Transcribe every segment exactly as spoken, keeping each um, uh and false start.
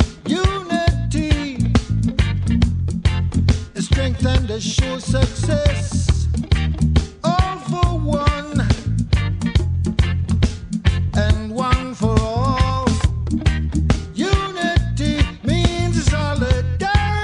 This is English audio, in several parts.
unity, strength and a sure success. All for one, and one for all. Unity means solidarity.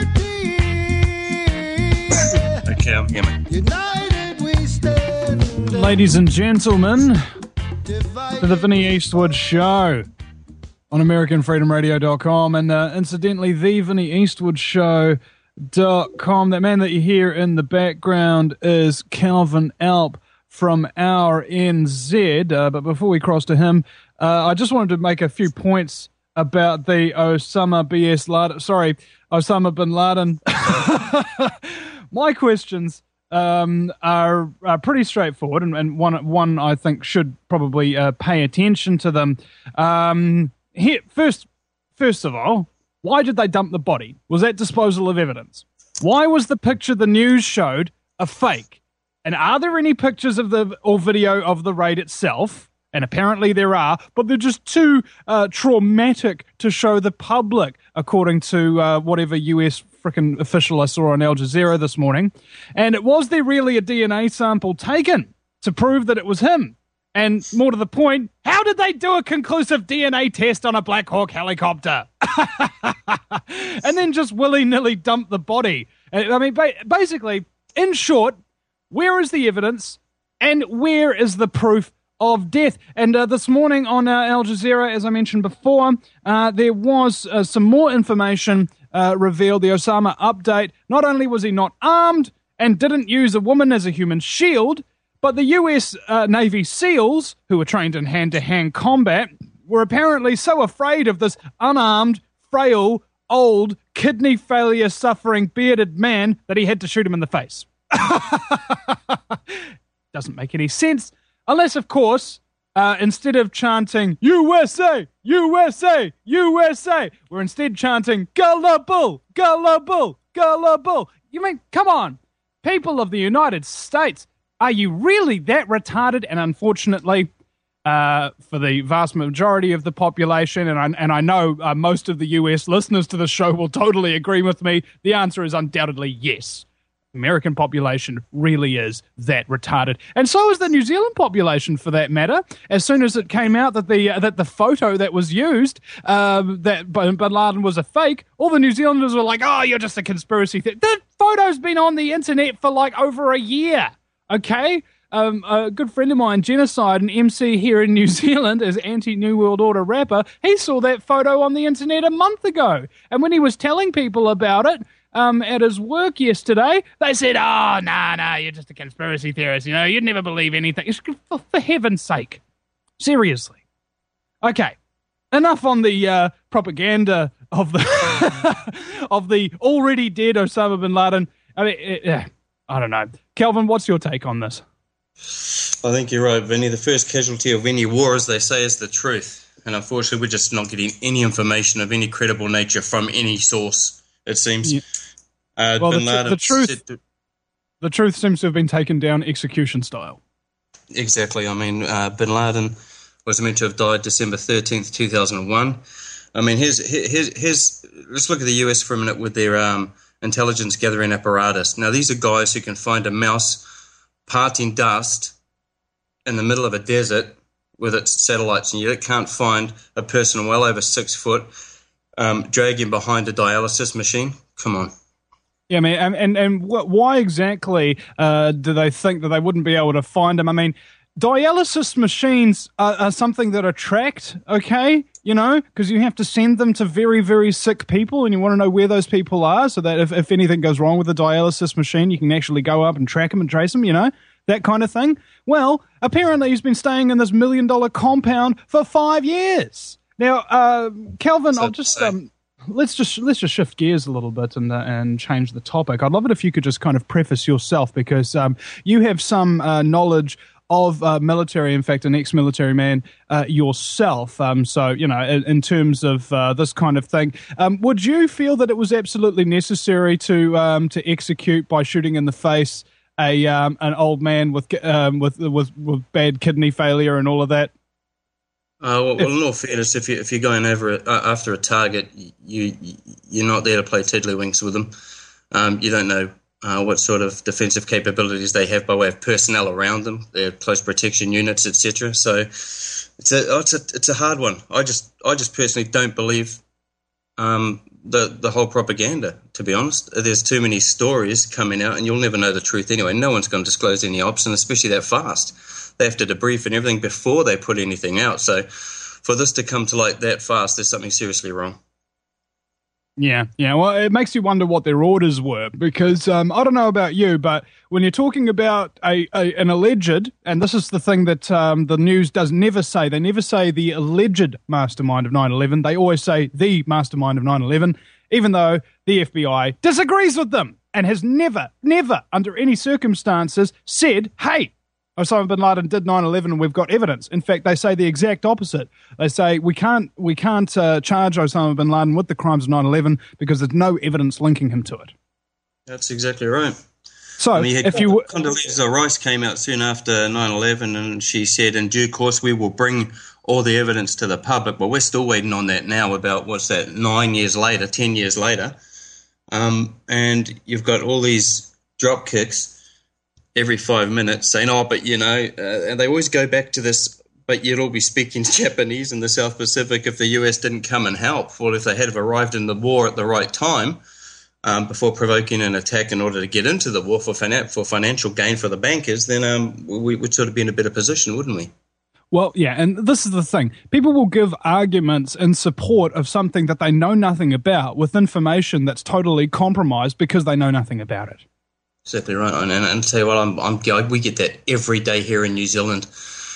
Okay, I'm here, man. United we stand. Ladies and gentlemen, to the Vinnie Eastwood Show on American Freedom Radio dot com, and uh, incidentally, the Vinnie Eastwood Show dot com. That man that you hear in the background is Calvin Alp from Our N Z. Uh, but before we cross to him, uh, I just wanted to make a few points about the Osama B S Laden. Sorry, Osama bin Laden. My questions um, are, are pretty straightforward, and, and one one I think should probably uh, pay attention to them. Um, here, first, first of all, why did they dump the body? Was that disposal of evidence? Why was the picture the news showed a fake? And are there any pictures of the or video of the raid itself? And apparently there are, but they're just too uh, traumatic to show the public, according to uh, whatever U S frickin' official I saw on Al Jazeera this morning. And was there really a D N A sample taken to prove that it was him? And more to the point, how did they do a conclusive D N A test on a Black Hawk helicopter? And then just willy-nilly dump the body. I mean, basically, in short, where is the evidence and where is the proof of death? And uh, this morning on uh, Al Jazeera, as I mentioned before, uh, there was uh, some more information uh, revealed. The Osama update. Not only was he not armed and didn't use a woman as a human shield, but the U S uh, Navy SEALs, who were trained in hand-to-hand combat, were apparently so afraid of this unarmed, frail, old, kidney failure-suffering, bearded man that he had to shoot him in the face. Doesn't make any sense. Unless, of course, uh, instead of chanting, U S A, U S A, U S A, we're instead chanting, gullible, gullible, gullible. You mean, come on, people of the United States, are you really that retarded? And unfortunately, uh, for the vast majority of the population, and I, and I know uh, most of the U S listeners to the show will totally agree with me, the answer is undoubtedly yes. American population really is that retarded, and so is the New Zealand population, for that matter. As soon as it came out that the uh, that the photo that was used, uh, that Bin Laden was a fake, all the New Zealanders were like, "Oh, you're just a conspiracy theorist." The photo's been on the internet for like over a year. Okay, um, a good friend of mine, Genocide, an M C here in New Zealand, as anti-New World Order rapper, he saw that photo on the internet a month ago, and when he was telling people about it. Um, at his work yesterday, they said, oh, nah, nah, you're just a conspiracy theorist, you know, you'd never believe anything. For, for heaven's sake. Seriously. Okay, enough on the uh, propaganda of the of the already dead Osama bin Laden. I mean, uh, I don't know. Kelvin, what's your take on this? I think you're right, Vinny. The first casualty of any war, as they say, is the truth. And unfortunately, we're just not getting any information of any credible nature from any source, it seems. Yeah. Uh, well, bin the, Laden the truth, said, the truth seems to have been taken down execution style. Exactly. I mean, uh, bin Laden was meant to have died December thirteenth, two thousand one. I mean, here's, here's, here's, let's look at the U S for a minute with their um, intelligence gathering apparatus. Now, these are guys who can find a mouse parting dust in the middle of a desert with its satellites, and yet it can't find a person well over six foot um, dragging behind a dialysis machine. Come on. Yeah, man, and and, and wh- why exactly uh, do they think that they wouldn't be able to find them? I mean, dialysis machines are, are something that attract, okay, you know, because you have to send them to very, very sick people, and you want to know where those people are, so that if, if anything goes wrong with the dialysis machine, you can actually go up and track them and trace them, you know, that kind of thing. Well, apparently he's been staying in this million-dollar compound for five years. Now, uh, Kelvin, I'll just... Um, Let's just let's just shift gears a little bit and uh, and change the topic. I'd love it if you could just kind of preface yourself, because um, you have some uh, knowledge of uh, military, in fact, an ex-military man uh, yourself. Um, so, you know, in, in terms of uh, this kind of thing, um, would you feel that it was absolutely necessary to um, to execute by shooting in the face a um, an old man with um, with with with bad kidney failure and all of that? Uh, well, well, in all fairness, if you if you're going over it, uh, after a target, you you're not there to play tiddlywinks with them. Um, you don't know uh, what sort of defensive capabilities they have by way of personnel around them, their close protection units, et cetera. So it's a oh, it's a it's a hard one. I just I just personally don't believe um, the the whole propaganda. To be honest, there's too many stories coming out, and you'll never know the truth anyway. No one's going to disclose any ops, and especially that fast. They have to debrief and everything before they put anything out. So for this to come to light that fast, there's something seriously wrong. Yeah, yeah. Well, it makes you wonder what their orders were, because um, I don't know about you, but when you're talking about a, a an alleged, and this is the thing that um, the news does never say, they never say the alleged mastermind of nine eleven. They always say the mastermind of nine eleven, even though the F B I disagrees with them and has never, never, under any circumstances, said, hey, Osama bin Laden did nine eleven and we've got evidence. In fact, they say the exact opposite. They say we can't we can't uh, charge Osama bin Laden with the crimes of nine eleven because there's no evidence linking him to it. That's exactly right. So I mean, if you Condoleezza Rice came out soon after nine eleven and she said, in due course, we will bring all the evidence to the public. But we're still waiting on that now about, what's that, nine years later, ten years later. Um, and you've got all these drop kicks every five minutes saying, oh, but, you know, uh, and they always go back to this, but you'd all be speaking Japanese in the South Pacific if the U S didn't come and help. Well, if they had have arrived in the war at the right time um, before provoking an attack in order to get into the war for, finan- for financial gain for the bankers, then um, we would sort of be in a better position, wouldn't we? Well, yeah, and this is the thing. People will give arguments in support of something that they know nothing about with information that's totally compromised because they know nothing about it. Exactly right, and, and, and tell you what, I'm, I'm, we get that every day here in New Zealand.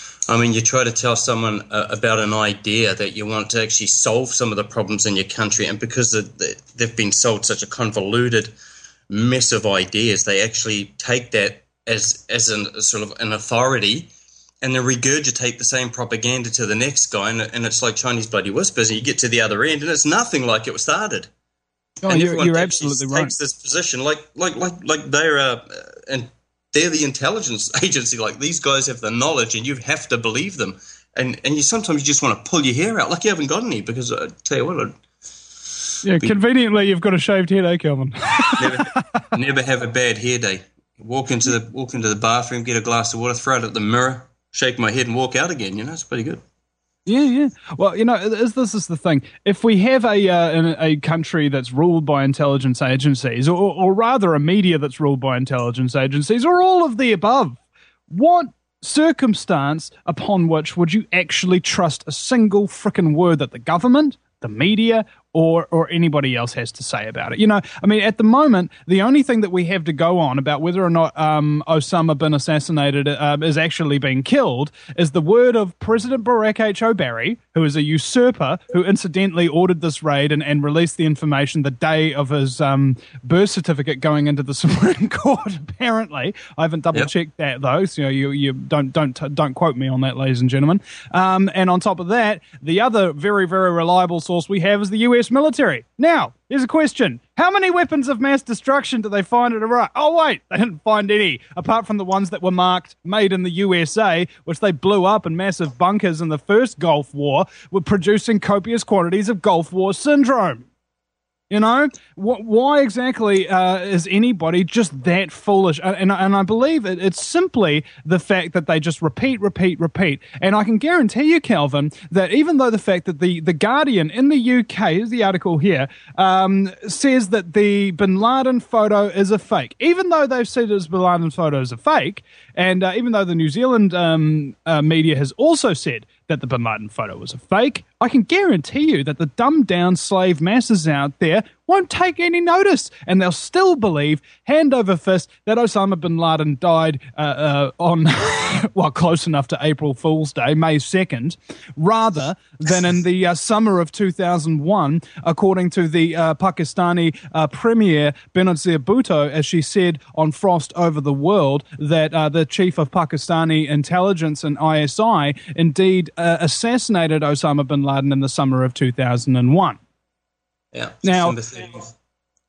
I mean, you try to tell someone uh, about an idea that you want to actually solve some of the problems in your country, and because the, the, they've been sold such a convoluted mess of ideas, they actually take that as as an, sort of an authority, and then regurgitate the same propaganda to the next guy, and, and it's like Chinese bloody whispers, and you get to the other end, and it's nothing like it was started. Oh, and you're, everyone you're takes absolutely right. this position like like like like they're uh, and they're the intelligence agency. Like, these guys have the knowledge, and you have to believe them. And and you sometimes you just want to pull your hair out, like you haven't got any. Because I tell you what, I'd yeah, be, conveniently you've got a shaved head, eh, Kelvin? never, never have a bad hair day. Walk into the walk into the bathroom, get a glass of water, throw it at the mirror, shake my head, and walk out again. You know, it's pretty good. Yeah, yeah. Well, you know, is this is the thing. If we have a uh, a country that's ruled by intelligence agencies, or, or rather a media that's ruled by intelligence agencies, or all of the above, what circumstance upon which would you actually trust a single frickin' word that the government, the media, or or anybody else has to say about it? You know, I mean, at the moment, the only thing that we have to go on about whether or not um, Osama bin assassinated uh, is actually being killed is the word of President Barack H. Obama, who is a usurper, who incidentally ordered this raid and, and released the information the day of his um, birth certificate going into the Supreme Court. Apparently, I haven't double checked yep. that though, so you know, you, you don't don't don't quote me on that, ladies and gentlemen. Um, and on top of that, the other very very reliable source we have is the U S military. Now, here's a question. How many weapons of mass destruction do they find at Iraq? Oh, wait, they didn't find any, apart from the ones that were marked made in the U S A, which they blew up in massive bunkers in the first Gulf War, were producing copious quantities of Gulf War syndrome. You know, why exactly uh, is anybody just that foolish? And, and I believe it, it's simply the fact that they just repeat, repeat, repeat. And I can guarantee you, Calvin, that even though the fact that the, the Guardian in the U K, here's the article here, um, says that the Bin Laden photo is a fake, even though they've said this Bin Laden photo is a fake, and uh, even though the New Zealand um, uh, media has also said that the Bin Laden photo was a fake, I can guarantee you that the dumbed-down slave masses out there won't take any notice, and they'll still believe, hand over fist, that Osama bin Laden died uh, uh, on, well, close enough to April Fool's Day, May second, rather than in the uh, summer of two thousand one, according to the uh, Pakistani uh, Premier Benazir Bhutto, as she said on Frost Over the World, that uh, the chief of Pakistani intelligence and I S I indeed uh, assassinated Osama bin Laden in the summer of two thousand one. Yeah. Now,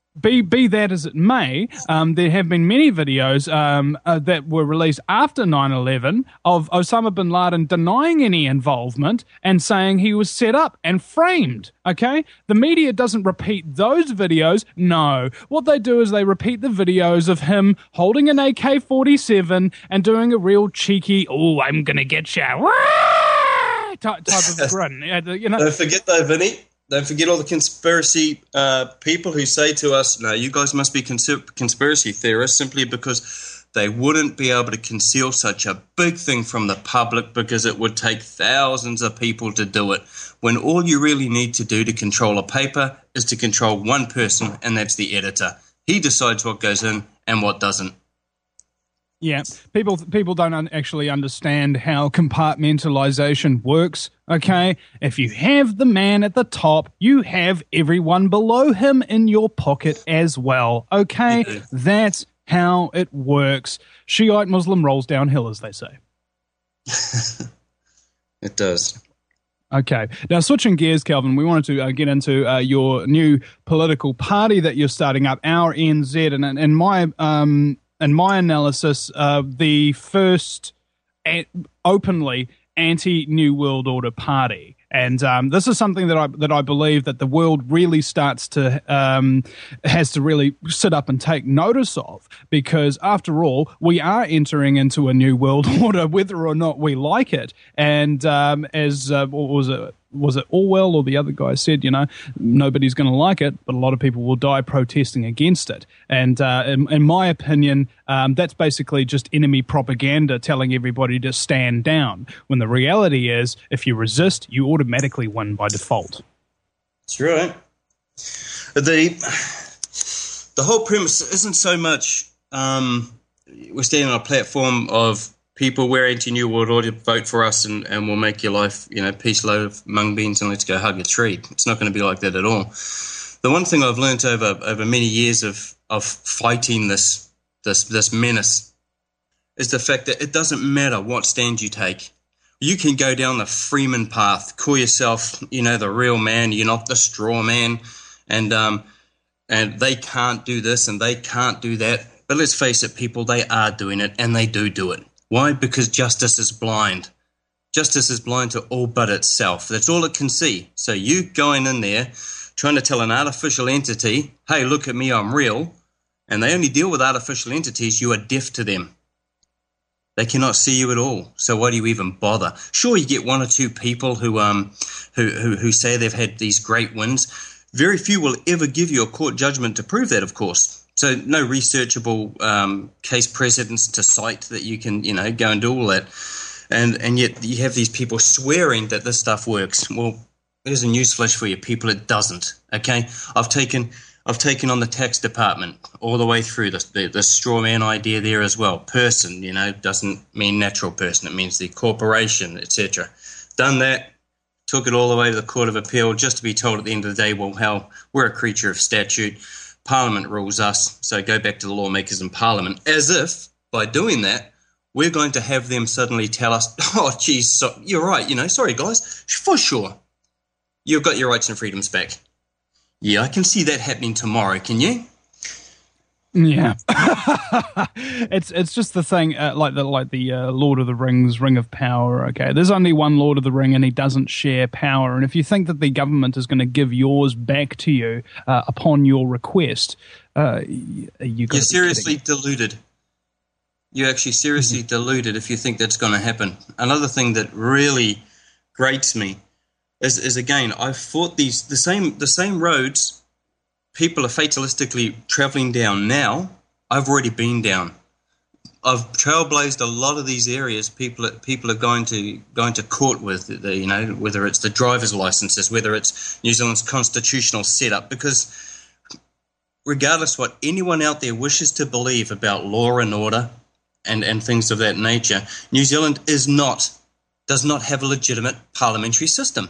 Be be that as it may, um, there have been many videos um, uh, that were released after nine eleven of Osama bin Laden denying any involvement and saying he was set up and framed, okay? The media doesn't repeat those videos, no. What they do is they repeat the videos of him holding an A K forty-seven and doing a real cheeky, oh, I'm going to get you, type, type of grin. You know? Don't forget though, Vinny. Don't forget all the conspiracy uh, people who say to us, no, you guys must be cons- conspiracy theorists simply because they wouldn't be able to conceal such a big thing from the public because it would take thousands of people to do it, when all you really need to do to control a paper is to control one person, and that's the editor. He decides what goes in and what doesn't. Yeah, people people don't un- actually understand how compartmentalization works, okay? If you have the man at the top, you have everyone below him in your pocket as well, okay? Yeah. That's how it works. Shiite Muslim rolls downhill, as they say. It does. Okay. Now, switching gears, Calvin, we wanted to uh, get into uh, your new political party that you're starting up, Our N Z, and in my... Um, In my analysis, uh, the first a- openly anti-New World Order party. And um, this is something that I that I believe that the world really starts to um, has to really sit up and take notice of, because after all, we are entering into a new world order, whether or not we like it. And um, as uh, what was it? Was it Orwell or the other guy said, you know, nobody's going to like it, but a lot of people will die protesting against it. And uh, in, in my opinion, um, that's basically just enemy propaganda telling everybody to stand down, when the reality is if you resist, you automatically win by default. That's right. The, the whole premise isn't so much um, we're standing on a platform of people, we're anti-New World Order, vote for us and, and we'll make your life, you know, peace load of mung beans and let's go hug a tree. It's not going to be like that at all. The one thing I've learned over over many years of, of fighting this, this this menace is the fact that it doesn't matter what stand you take. You can go down the Freeman path, call yourself, you know, the real man, you're not the straw man, and um, and they can't do this and they can't do that. But let's face it, people, they are doing it, and they do do it. Why? Because justice is blind. Justice is blind to all but itself. That's all it can see. So you going in there trying to tell an artificial entity, hey, look at me, I'm real, and they only deal with artificial entities, you are deaf to them. They cannot see you at all. So why do you even bother? Sure, you get one or two people who um who who, who say they've had these great wins. Very few will ever give you a court judgment to prove that, of course. So no researchable um, case precedents to cite that you can, you know, go and do all that. And and yet you have these people swearing that this stuff works. Well, there's a newsflash for you people, it doesn't, okay? I've taken I've taken on the tax department all the way through the, the, the straw man idea there as well. Person, you know, doesn't mean natural person. It means the corporation, et cetera. Done that, took it all the way to the Court of Appeal just to be told at the end of the day, well, hell, we're a creature of statute. Parliament rules us, so go back to the lawmakers in Parliament, as if by doing that, we're going to have them suddenly tell us, oh, geez, so, you're right, you know, sorry, guys, for sure, you've got your rights and freedoms back. Yeah, I can see that happening tomorrow, can you? Yeah, it's it's just the thing, uh, like the like the uh, Lord of the Rings, Ring of Power. Okay, there's only one Lord of the Ring, and he doesn't share power. And if you think that the government is going to give yours back to you uh, upon your request, uh, you you're seriously deluded. You're actually seriously mm-hmm. deluded if you think that's going to happen. Another thing that really grates me is, is again, I've fought these the same the same roads. People are fatalistically traveling down now. I've already been down. I've trailblazed a lot of these areas. People, people are going to going to court with, the, you know, whether it's the driver's licenses, whether it's New Zealand's constitutional setup. Because regardless what anyone out there wishes to believe about law and order and, and things of that nature, New Zealand is not does not have a legitimate parliamentary system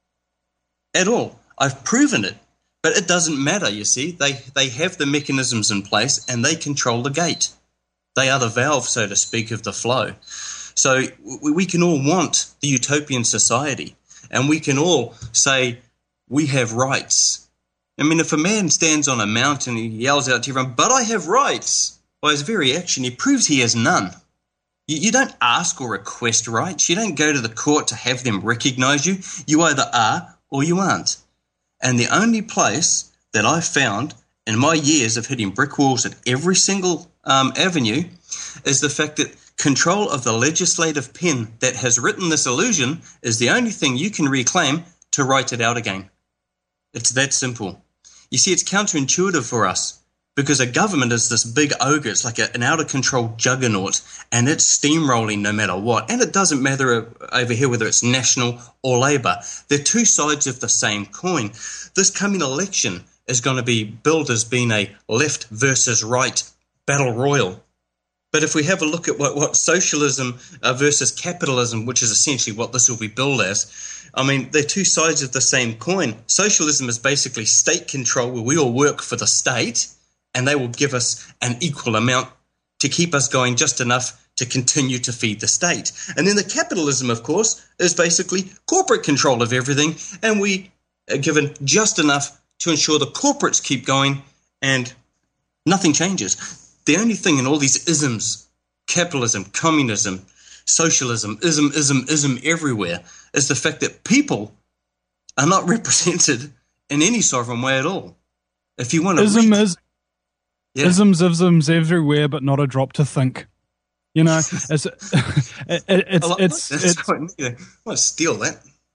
at all. I've proven it. But it doesn't matter, you see. They they have the mechanisms in place and they control the gate. They are the valve, so to speak, of the flow. So we, we can all want the utopian society, and we can all say we have rights. I mean, if a man stands on a mountain and he yells out to everyone, "But I have rights," by his very action, he proves he has none. You, you don't ask or request rights. You don't go to the court to have them recognise you. You either are or you aren't. And the only place that I've found in my years of hitting brick walls at every single um, avenue is the fact that control of the legislative pen that has written this illusion is the only thing you can reclaim to write it out again. It's that simple. You see, it's counterintuitive for us because a government is this big ogre. It's like a, an out-of-control juggernaut, and it's steamrolling no matter what. And it doesn't matter over here whether it's National or Labour. They're two sides of the same coin. This coming election is going to be billed as being a left versus right battle royal. But if we have a look at what, what socialism uh, versus capitalism, which is essentially what this will be billed as, I mean, they're two sides of the same coin. Socialism is basically state control where we all work for the state and they will give us an equal amount to keep us going, just enough to continue to feed the state. And then the capitalism, of course, is basically corporate control of everything, and we are given just enough to ensure the corporates keep going and nothing changes. The only thing in all these isms, capitalism, communism, socialism, ism, ism, ism everywhere, is the fact that people are not represented in any sovereign way at all. If you want to Ism read, is yeah. isms, isms everywhere, but not a drop to think. You know, it's it, it, it's like it's, that. it's Quite neat. I want to steal that.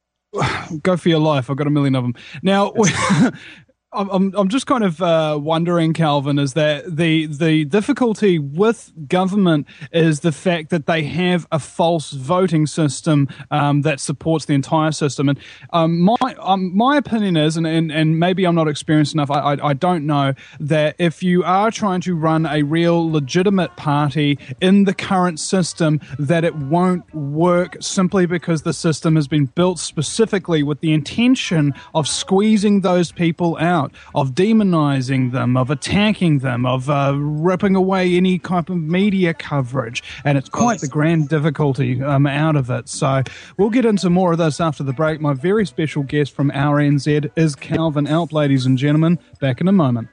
Go for your life. I've got a million of them. Now, I'm, I'm I'm just kind of uh, wondering, Calvin, is that the the difficulty with government is the fact that they have a false voting system um, that supports the entire system. And um, my um, my opinion is, and, and, and maybe I'm not experienced enough, I, I I don't know, that if you are trying to run a real legitimate party in the current system, that it won't work simply because the system has been built specifically with the intention of squeezing those people out, of demonizing them, of attacking them, of uh, ripping away any type of media coverage. And it's quite the grand difficulty um, out of it. So we'll get into more of this after the break. My very special guest from R N Z is Calvin Alp, ladies and gentlemen. Back in a moment.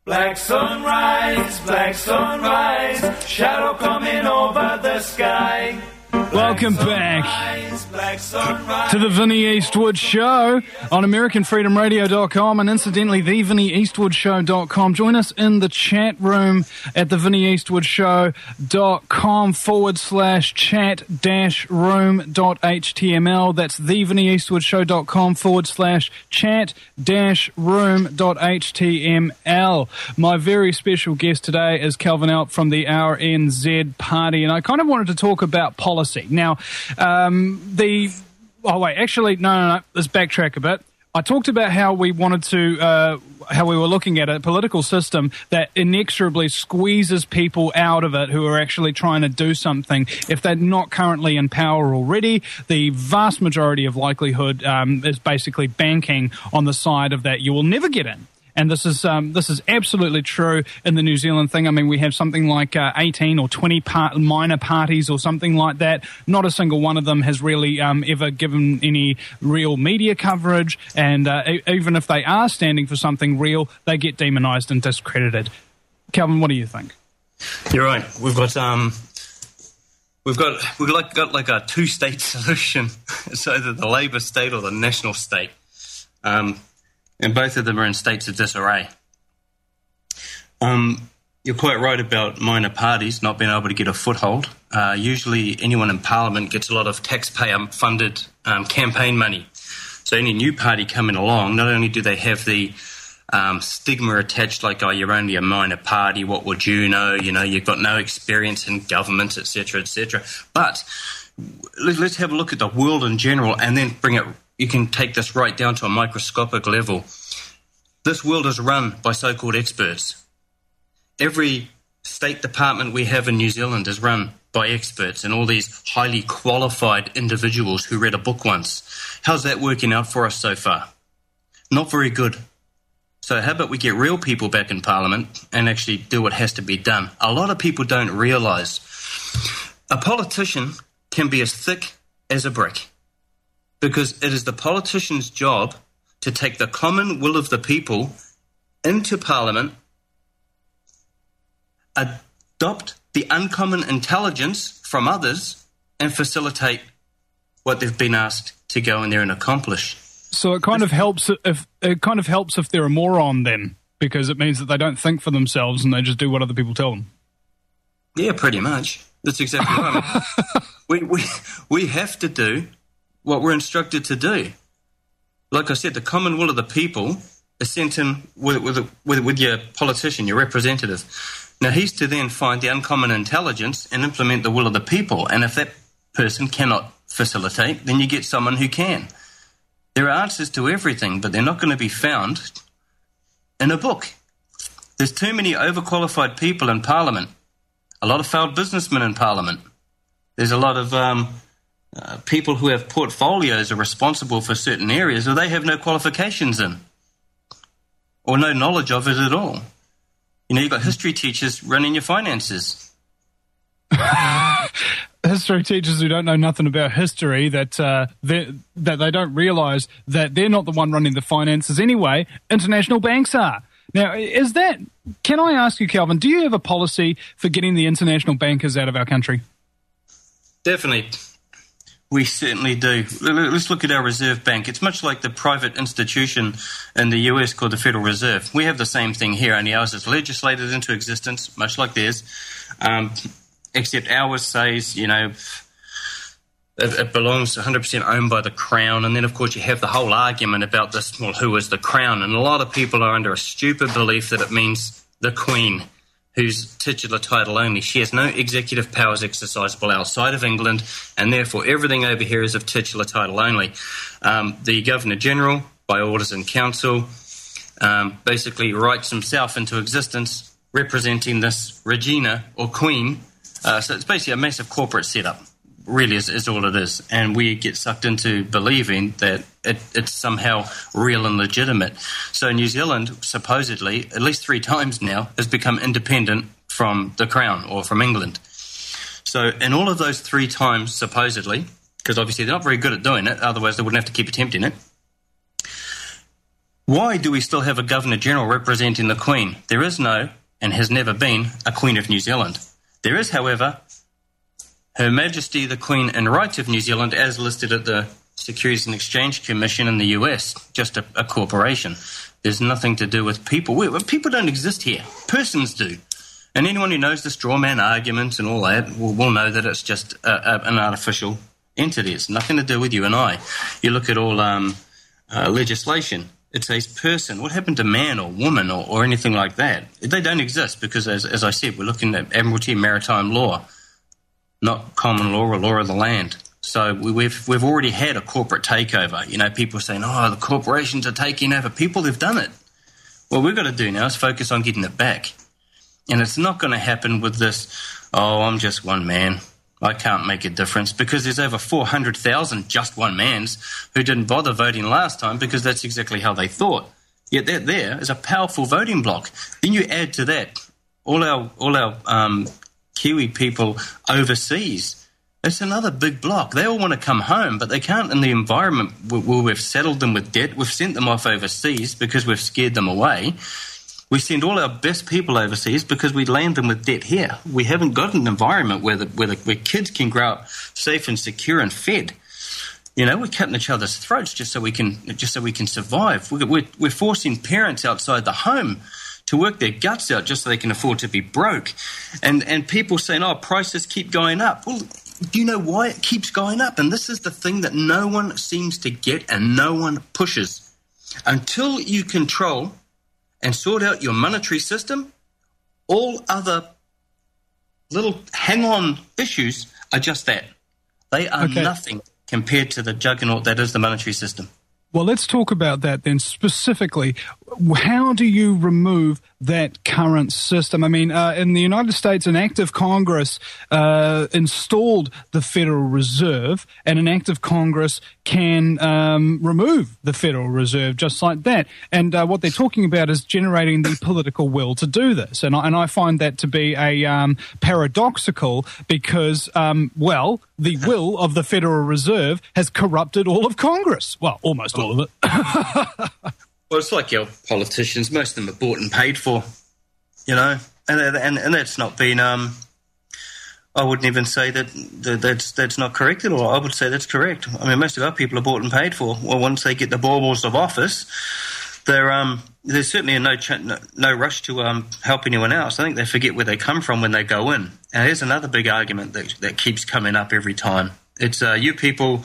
Black sunrise, black sunrise, shadow coming over the sky. Welcome back to the Vinnie Eastwood Show on American Freedom Radio dot com and incidentally the Vinnie Eastwood Show dot com. Join us in the chat room at the Vinnie Eastwood Show dot com forward slash chat dash room dot html. That's the Vinnie Eastwood Show dot com forward slash chat dash room dot html. My very special guest today is Calvin Alp from the R N Z Party, and I kind of wanted to talk about policy. Now, um, the... Oh, wait, actually, no, no, no, let's backtrack a bit. I talked about how we wanted to, uh, how we were looking at a political system that inexorably squeezes people out of it who are actually trying to do something. If they're not currently in power already, the vast majority of likelihood um, is basically banking on the side of that you will never get in. And this is um, this is absolutely true in the New Zealand thing. I mean, we have something like uh, eighteen or twenty part minor parties or something like that. Not a single one of them has really um, ever given any real media coverage. And uh, e- even if they are standing for something real, they get demonised and discredited. Calvin, what do you think? You're right. We've got um, we've got we've like got like a two-state solution, so that the Labour state or the national state. Um, And both of them are in states of disarray. Um, you're quite right about minor parties not being able to get a foothold. Uh, usually anyone in Parliament gets a lot of taxpayer-funded um, campaign money. So any new party coming along, not only do they have the um, stigma attached, like, oh, you're only a minor party, what would you know? You know, you've got no experience in government, et cetera, et cetera. But let's have a look at the world in general and then bring it. You can take this right down to a microscopic level. This world is run by so-called experts. Every state department we have in New Zealand is run by experts and all these highly qualified individuals who read a book once. How's that working out for us so far? Not very good. So how about we get real people back in Parliament and actually do what has to be done? A lot of people don't realise a politician can be as thick as a brick, because it is the politician's job to take the common will of the people into Parliament, adopt the uncommon intelligence from others, and facilitate what they've been asked to go in there and accomplish. So it kind of helps if it kind of helps if they're a moron then, because it means that they don't think for themselves and they just do what other people tell them. Yeah, pretty much. That's exactly right. we we we have to do what we're instructed to do. Like I said, the common will of the people is sent in with, with, with, with your politician, your representative. Now, he's to then find the uncommon intelligence and implement the will of the people. And if that person cannot facilitate, then you get someone who can. There are answers to everything, but they're not going to be found in a book. There's too many overqualified people in Parliament. A lot of failed businessmen in Parliament. There's a lot of... Um, Uh, people who have portfolios are responsible for certain areas or they have no qualifications in or no knowledge of it at all. You know, you've got history teachers running your finances. History teachers who don't know nothing about history, that uh, that they don't realise that they're not the one running the finances anyway. International banks are. Now, is that... Can I ask you, Calvin, do you have a policy for getting the international bankers out of our country? Definitely. We certainly do. Let's look at our Reserve Bank. It's much like the private institution in the U S called the Federal Reserve. We have the same thing here, only ours is legislated into existence, much like theirs, um, except ours says, you know, it, it belongs one hundred percent owned by the Crown. And then, of course, you have the whole argument about this, well, who is the Crown? And a lot of people are under a stupid belief that it means the Queen, whose titular title only. She has no executive powers exercisable outside of England, and therefore everything over here is of titular title only. Um, the Governor-General, by orders in council, um, basically writes himself into existence, representing this Regina, or Queen. Uh, so it's basically a massive corporate setup, really is, is all it is. And we get sucked into believing that it, it's somehow real and legitimate. So New Zealand, supposedly, at least three times now, has become independent from the Crown or from England. So in all of those three times, supposedly, because obviously they're not very good at doing it, otherwise they wouldn't have to keep attempting it, Why do we still have a Governor-General representing the Queen? There is no, and has never been, a Queen of New Zealand. There is, however, Her Majesty the Queen and Right of New Zealand, as listed at the Securities and Exchange Commission in the U S, just a, a corporation. There's nothing to do with people. We, people don't exist here. Persons do. And anyone who knows the straw man arguments and all that will, will know that it's just a, a, an artificial entity. It's nothing to do with you and I. You look at all um, uh, legislation. It says person. What happened to man or woman or, or anything like that? They don't exist because, as, as I said, we're looking at Admiralty and Maritime law, not common law or law of the land. So we, we've we've already had a corporate takeover. You know, people saying, oh, the corporations are taking over. People have done it. What we've got to do now is focus on getting it back. And it's not going to happen with this, oh, I'm just one man. I can't make a difference, because there's over four hundred thousand just one mans who didn't bother voting last time because that's exactly how they thought. Yet that there is a powerful voting bloc. Then you add to that all our all our um, Kiwi people overseas. It's another big block. They all want to come home, but they can't in the environment where we've saddled them with debt. We've sent them off overseas because we've scared them away. We send all our best people overseas because we land them with debt here. We haven't got an environment where the, where, the, where kids can grow up safe and secure and fed. You know, we're cutting each other's throats just so we can just so we can survive. We're, we're, we're forcing parents outside the home to work their guts out just so they can afford to be broke. And and people saying, oh, prices keep going up. Well, do you know why it keeps going up? And this is the thing that no one seems to get and no one pushes. Until you control and sort out your monetary system, all other little hang-on issues are just that. They are okay. nothing compared to the juggernaut that is the monetary system. Well, let's talk about that then specifically. How do you remove that current system? I mean, uh, in the United States, an act of Congress uh, installed the Federal Reserve, and an act of Congress can um, remove the Federal Reserve just like that. And uh, what they're talking about is generating the political will to do this. And I, and I find that to be a um, paradoxical because, um, well, the will of the Federal Reserve has corrupted all of Congress. Well, almost all of it. Well, it's like your politicians. Most of them are bought and paid for, you know, and and, and that's not been. Um, I wouldn't even say that, that that's that's not correct at all. I would say that's correct. I mean, most of our people are bought and paid for. Well, once they get the baubles of office, they're um, there's certainly no, ch- no no rush to um help anyone else. I think they forget where they come from when they go in. And here's another big argument that that keeps coming up every time. It's uh, you people.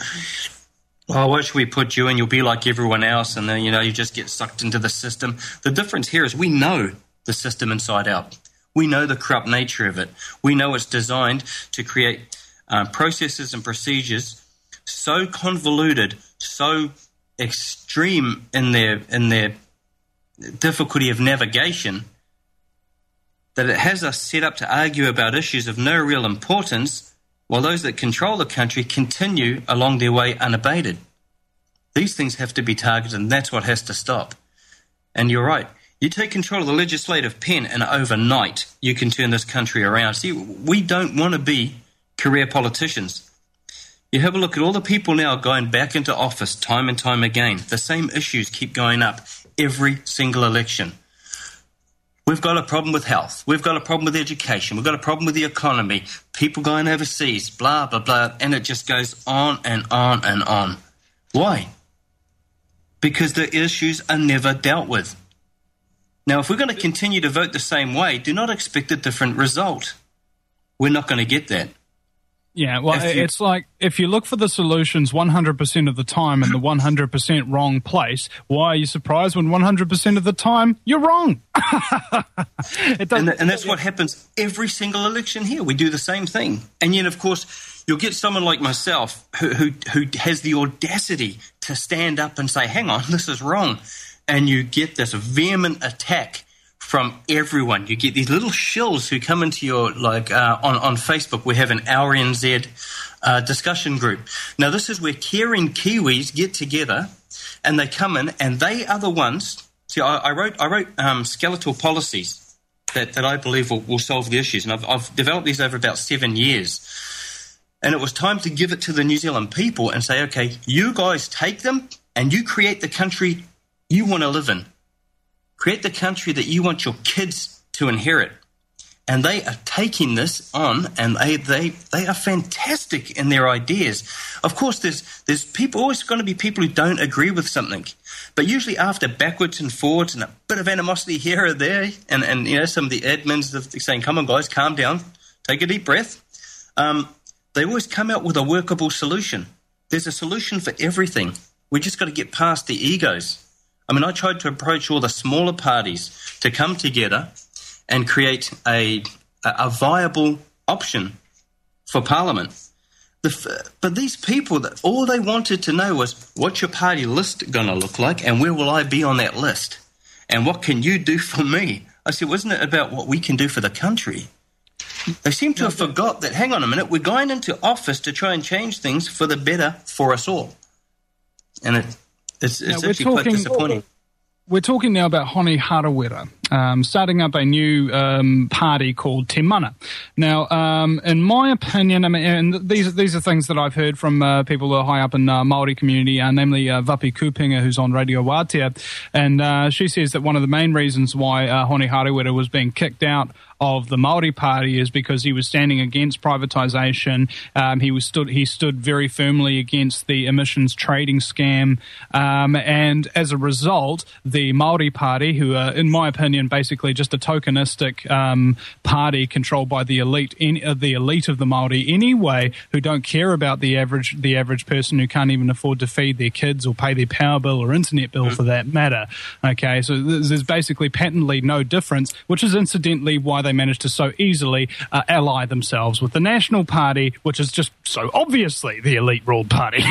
Oh, why should we put you in? You'll be like everyone else, and then, you know, you just get sucked into the system. The difference here is we know the system inside out. We know the corrupt nature of it. We know it's designed to create uh, processes and procedures so convoluted, so extreme in their in their difficulty of navigation that it has us set up to argue about issues of no real importance, while those that control the country continue along their way unabated. These things have to be targeted, and that's what has to stop. And you're right. You take control of the legislative pen, and overnight you can turn this country around. See, we don't want to be career politicians. You have a look at all the people now going back into office time and time again. The same issues keep going up every single election. We've got a problem with health. We've got a problem with education. We've got a problem with the economy. People going overseas, blah, blah, blah. And it just goes on and on and on. Why? Because the issues are never dealt with. Now, if we're going to continue to vote the same way, do not expect a different result. We're not going to get that. Yeah, well, you, it's like if you look for the solutions one hundred percent of the time in the one hundred percent wrong place, why are you surprised when one hundred percent of the time you're wrong? it and, and that's what happens every single election here. We do the same thing. And yet, of course, you'll get someone like myself who, who, who has the audacity to stand up and say, hang on, this is wrong. And you get this vehement attack from everyone. You get these little shills who come into your, like, uh, on, on Facebook, we have an R N Z uh, discussion group. Now, this is where caring Kiwis get together and they come in and they are the ones. See, I, I wrote I wrote um, skeletal policies that, that I believe will, will solve the issues. And I've, I've developed these over about seven years. And it was time to give it to the New Zealand people and say, okay, you guys take them and you create the country you want to live in. Create the country that you want your kids to inherit. And they are taking this on, and they, they, they are fantastic in their ideas. Of course, there's there's people always going to be people who don't agree with something, but usually after backwards and forwards and a bit of animosity here or there, and, and you know some of the admins are saying, "Come on, guys, calm down, take a deep breath." Um, they always come out with a workable solution. There's a solution for everything. We just got to get past the egos. I mean, I tried to approach all the smaller parties to come together and create a a viable option for Parliament. The, but these people, that all they wanted to know was, what's your party list going to look like, and where will I be on that list? And what can you do for me? I said, wasn't it about what we can do for the country? They seem to have forgot that, hang on a minute, we're going into office to try and change things for the better for us all. And it, it's, it's now, actually talking, quite disappointing. We're talking now about Hone Harawira, um, starting up a new um, party called Te Mana. Now, um, in my opinion, I mean, and these these are things that I've heard from uh, people who are high up in uh, Māori community, uh, namely uh, Vapi Kupinga, who's on Radio Wātea, and uh, she says that one of the main reasons why uh, Hone Harawira was being kicked out of the Māori Party is because he was standing against privatisation. Um, he was stood he stood very firmly against the emissions trading scam, um, and as a result, the Māori Party, who are, in my opinion, basically just a tokenistic um, party controlled by the elite, in, uh, the elite of the Māori anyway, who don't care about the average the average person who can't even afford to feed their kids or pay their power bill or internet bill for that matter. Okay, so there's basically patently no difference, which is incidentally why they managed to so easily uh, ally themselves with the National Party, which is just so obviously the elite-ruled party.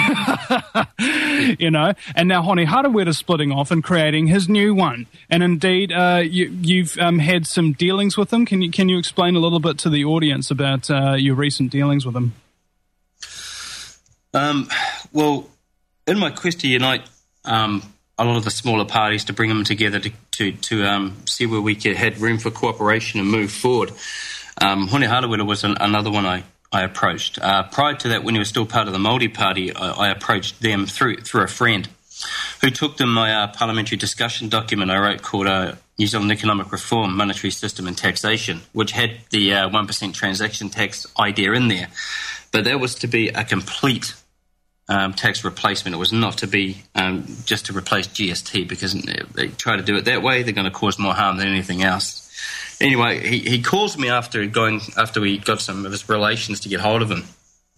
You know, and now Hone Harawira is splitting off and creating his new one. And indeed, uh, you, you've um, had some dealings with him. Can you can you explain a little bit to the audience about uh, your recent dealings with him? Um, well, in my quest to unite um, a lot of the smaller parties, to bring them together to to, to um, see where we could, had room for cooperation and move forward, um, Hone Harawira was an, another one I, I approached. Uh, prior to that, when he was still part of the Māori Party, I, I approached them through through a friend who took them my uh, parliamentary discussion document I wrote called uh, New Zealand Economic Reform, Monetary System and Taxation, which had the uh, one percent transaction tax idea in there. But that was to be a complete um, tax replacement. It was not to be um, just to replace G S T, because they try to do it that way, they're going to cause more harm than anything else. Anyway, he, he calls me after going after we got some of his relations to get hold of him.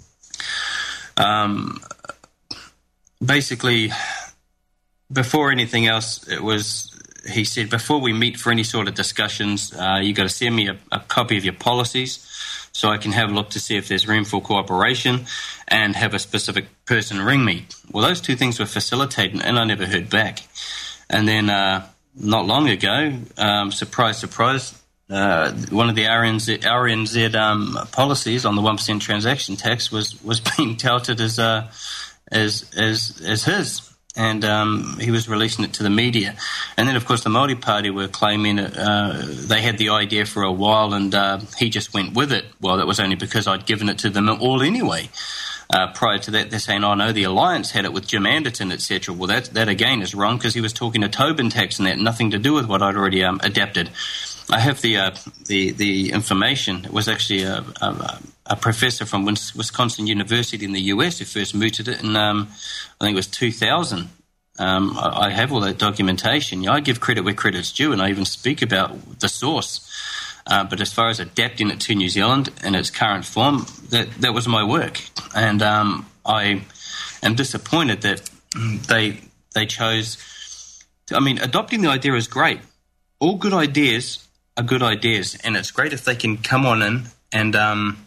Um, basically, before anything else, it was, he said, before we meet for any sort of discussions, uh, you got to send me a, a copy of your policies so I can have a look to see if there's room for cooperation, and have a specific person ring me. Well, those two things were facilitated, and I never heard back. And then uh, not long ago, um, surprise, surprise, uh, one of the R N Z, R N Z um, policies on the one percent transaction tax was, was being touted as, uh, as, as, as his. And um, he was releasing it to the media. And then, of course, the Māori Party were claiming uh, they had the idea for a while, and uh, he just went with it. Well, that was only because I'd given it to them all anyway. Uh, prior to that, they're saying, oh, no, the Alliance had it with Jim Anderton, et cetera. Well, that, that again is wrong, because he was talking to Tobin tax, and that had nothing to do with what I'd already um, adapted. I have the uh, the the information. It was actually a, a, a professor from Wisconsin University in the U S who first mooted it in, um, I think it was two thousand. Um, I, I have all that documentation. You know, I give credit where credit's due, and I even speak about the source. Uh, but as far as adapting it to New Zealand in its current form, that that was my work, and um, I am disappointed that they they chose. To, I mean, adopting the idea is great. All good ideas are good ideas, and it's great if they can come on in and um,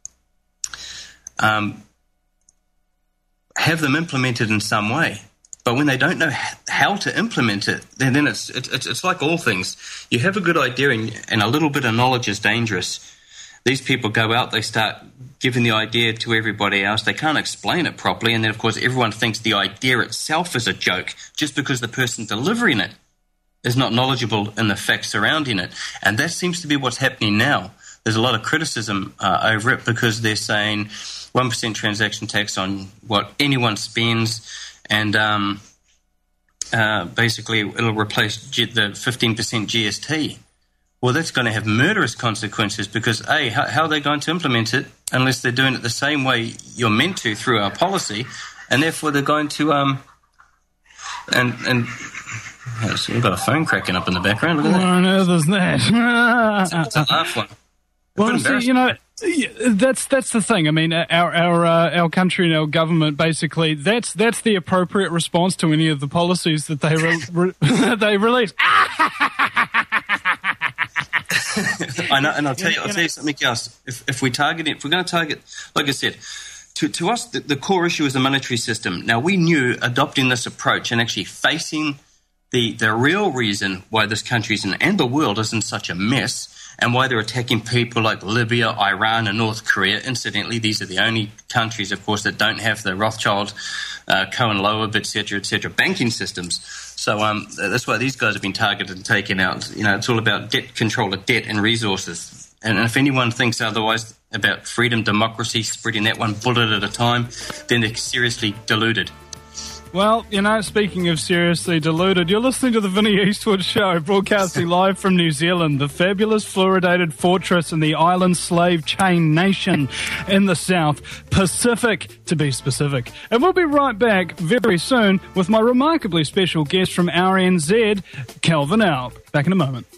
um, have them implemented in some way. But when they don't know how to implement it, then, then it's, it's it's like all things. You have a good idea, and, and a little bit of knowledge is dangerous. These people go out, they start giving the idea to everybody else. They can't explain it properly, and then, of course, everyone thinks the idea itself is a joke just because the person delivering it is not knowledgeable in the facts surrounding it. And that seems to be what's happening now. There's a lot of criticism uh, over it, because they're saying one percent transaction tax on what anyone spends, and um, uh, basically it'll replace G- the fifteen percent G S T. Well, that's going to have murderous consequences because, A, how, how are they going to implement it unless they're doing it the same way you're meant to through our policy, and therefore they're going to, um, and, and, so we've got a phone cracking up in the background. Look at that. What on earth is that? It's a laugh one. Well, see, you know, that's that's the thing. I mean, our our uh, our country and our government basically that's that's the appropriate response to any of the policies that they re- re- they release. I know, and I'll tell you, I'll tell you something else. If if we target it, if we're going to target, like I said, to to us, the, the core issue is the monetary system. Now, we knew adopting this approach and actually facing the the real reason why this country is in, and the world is in such a mess. And why they're attacking people like Libya, Iran, and North Korea. Incidentally, these are the only countries, of course, that don't have the Rothschild, uh, Cohen-Loeb, et cetera, et cetera, banking systems. So um, that's why these guys have been targeted and taken out. You know, it's all about debt control of debt and resources. And if anyone thinks otherwise about freedom, democracy, spreading that one bullet at a time, then they're seriously deluded. Well, you know, speaking of seriously deluded, you're listening to the Vinnie Eastwood Show, broadcasting live from New Zealand, the fabulous fluoridated fortress in the island slave chain nation in the South Pacific, to be specific. And we'll be right back very soon with my remarkably special guest from R N Z, Calvin Alp. Back in a moment.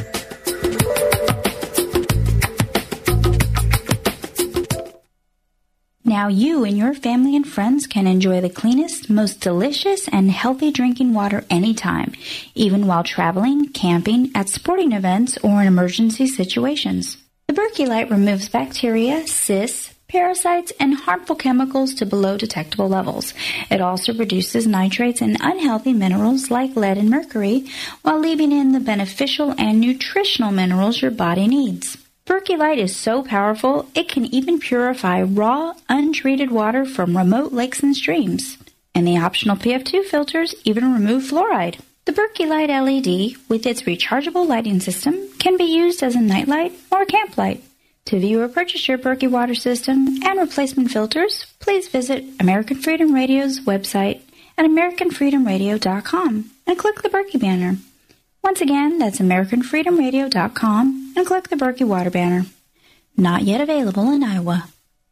Now you and your family and friends can enjoy the cleanest, most delicious, and healthy drinking water anytime, even while traveling, camping, at sporting events, or in emergency situations. The Berkey Light removes bacteria, cysts, parasites, and harmful chemicals to below detectable levels. It also reduces nitrates and unhealthy minerals like lead and mercury, while leaving in the beneficial and nutritional minerals your body needs. Berkey Light is so powerful, it can even purify raw, untreated water from remote lakes and streams. And the optional P F two filters even remove fluoride. The Berkey Light L E D, with its rechargeable lighting system, can be used as a nightlight or camp light. To view or purchase your Berkey water system and replacement filters, please visit American Freedom Radio's website at american freedom radio dot com and click the Berkey banner. Once again, that's american freedom radio dot com and click the Berkey Water banner. Not yet available in Iowa.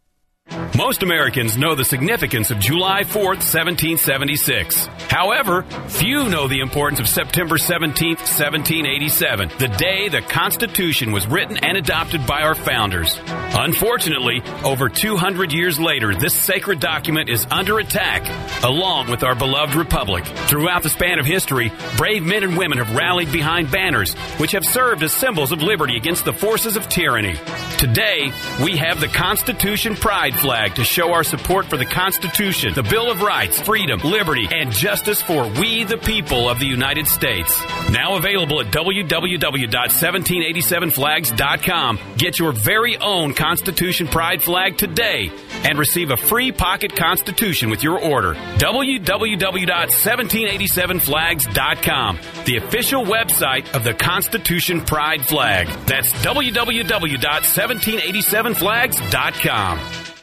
Most Americans know the significance of July fourth, seventeen seventy-six. However, few know the importance of September seventeenth, seventeen eighty-seven, the day the Constitution was written and adopted by our founders. Unfortunately, over two hundred years later, this sacred document is under attack, along with our beloved republic. Throughout the span of history, brave men and women have rallied behind banners, which have served as symbols of liberty against the forces of tyranny. Today, we have the Constitution Pride flag to show our support for the Constitution, the Bill of Rights, freedom, liberty, and justice for we the people of the United States. Now available at w w w dot seventeen eighty-seven flags dot com. Get your very own Constitution Pride flag today and receive a free pocket Constitution with your order. w w w dot seventeen eighty-seven flags dot com, the official website of the Constitution Pride flag. That's w w w dot seventeen eighty-seven flags dot com.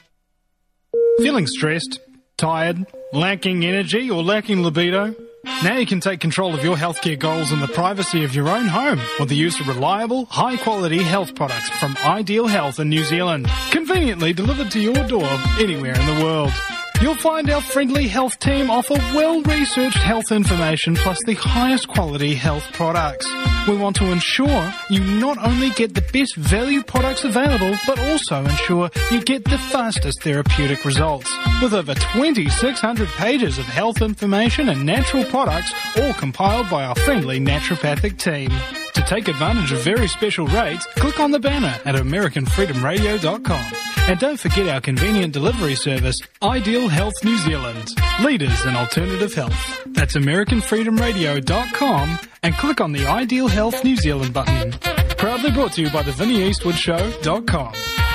Feeling stressed, tired, lacking energy, or lacking libido? Now you can take control of your healthcare goals in the privacy of your own home with the use of reliable, high-quality health products from Ideal Health in New Zealand, conveniently delivered to your door anywhere in the world. You'll find our friendly health team offer well-researched health information plus the highest quality health products. We want to ensure you not only get the best value products available, but also ensure you get the fastest therapeutic results. With over twenty-six hundred pages of health information and natural products, all compiled by our friendly naturopathic team. To take advantage of very special rates, click on the banner at american freedom radio dot com. And don't forget our convenient delivery service, Ideal Health New Zealand, leaders in alternative health. That's american freedom radio dot com and click on the Ideal Health New Zealand button. Proudly brought to you by the vinnie eastwood show dot com.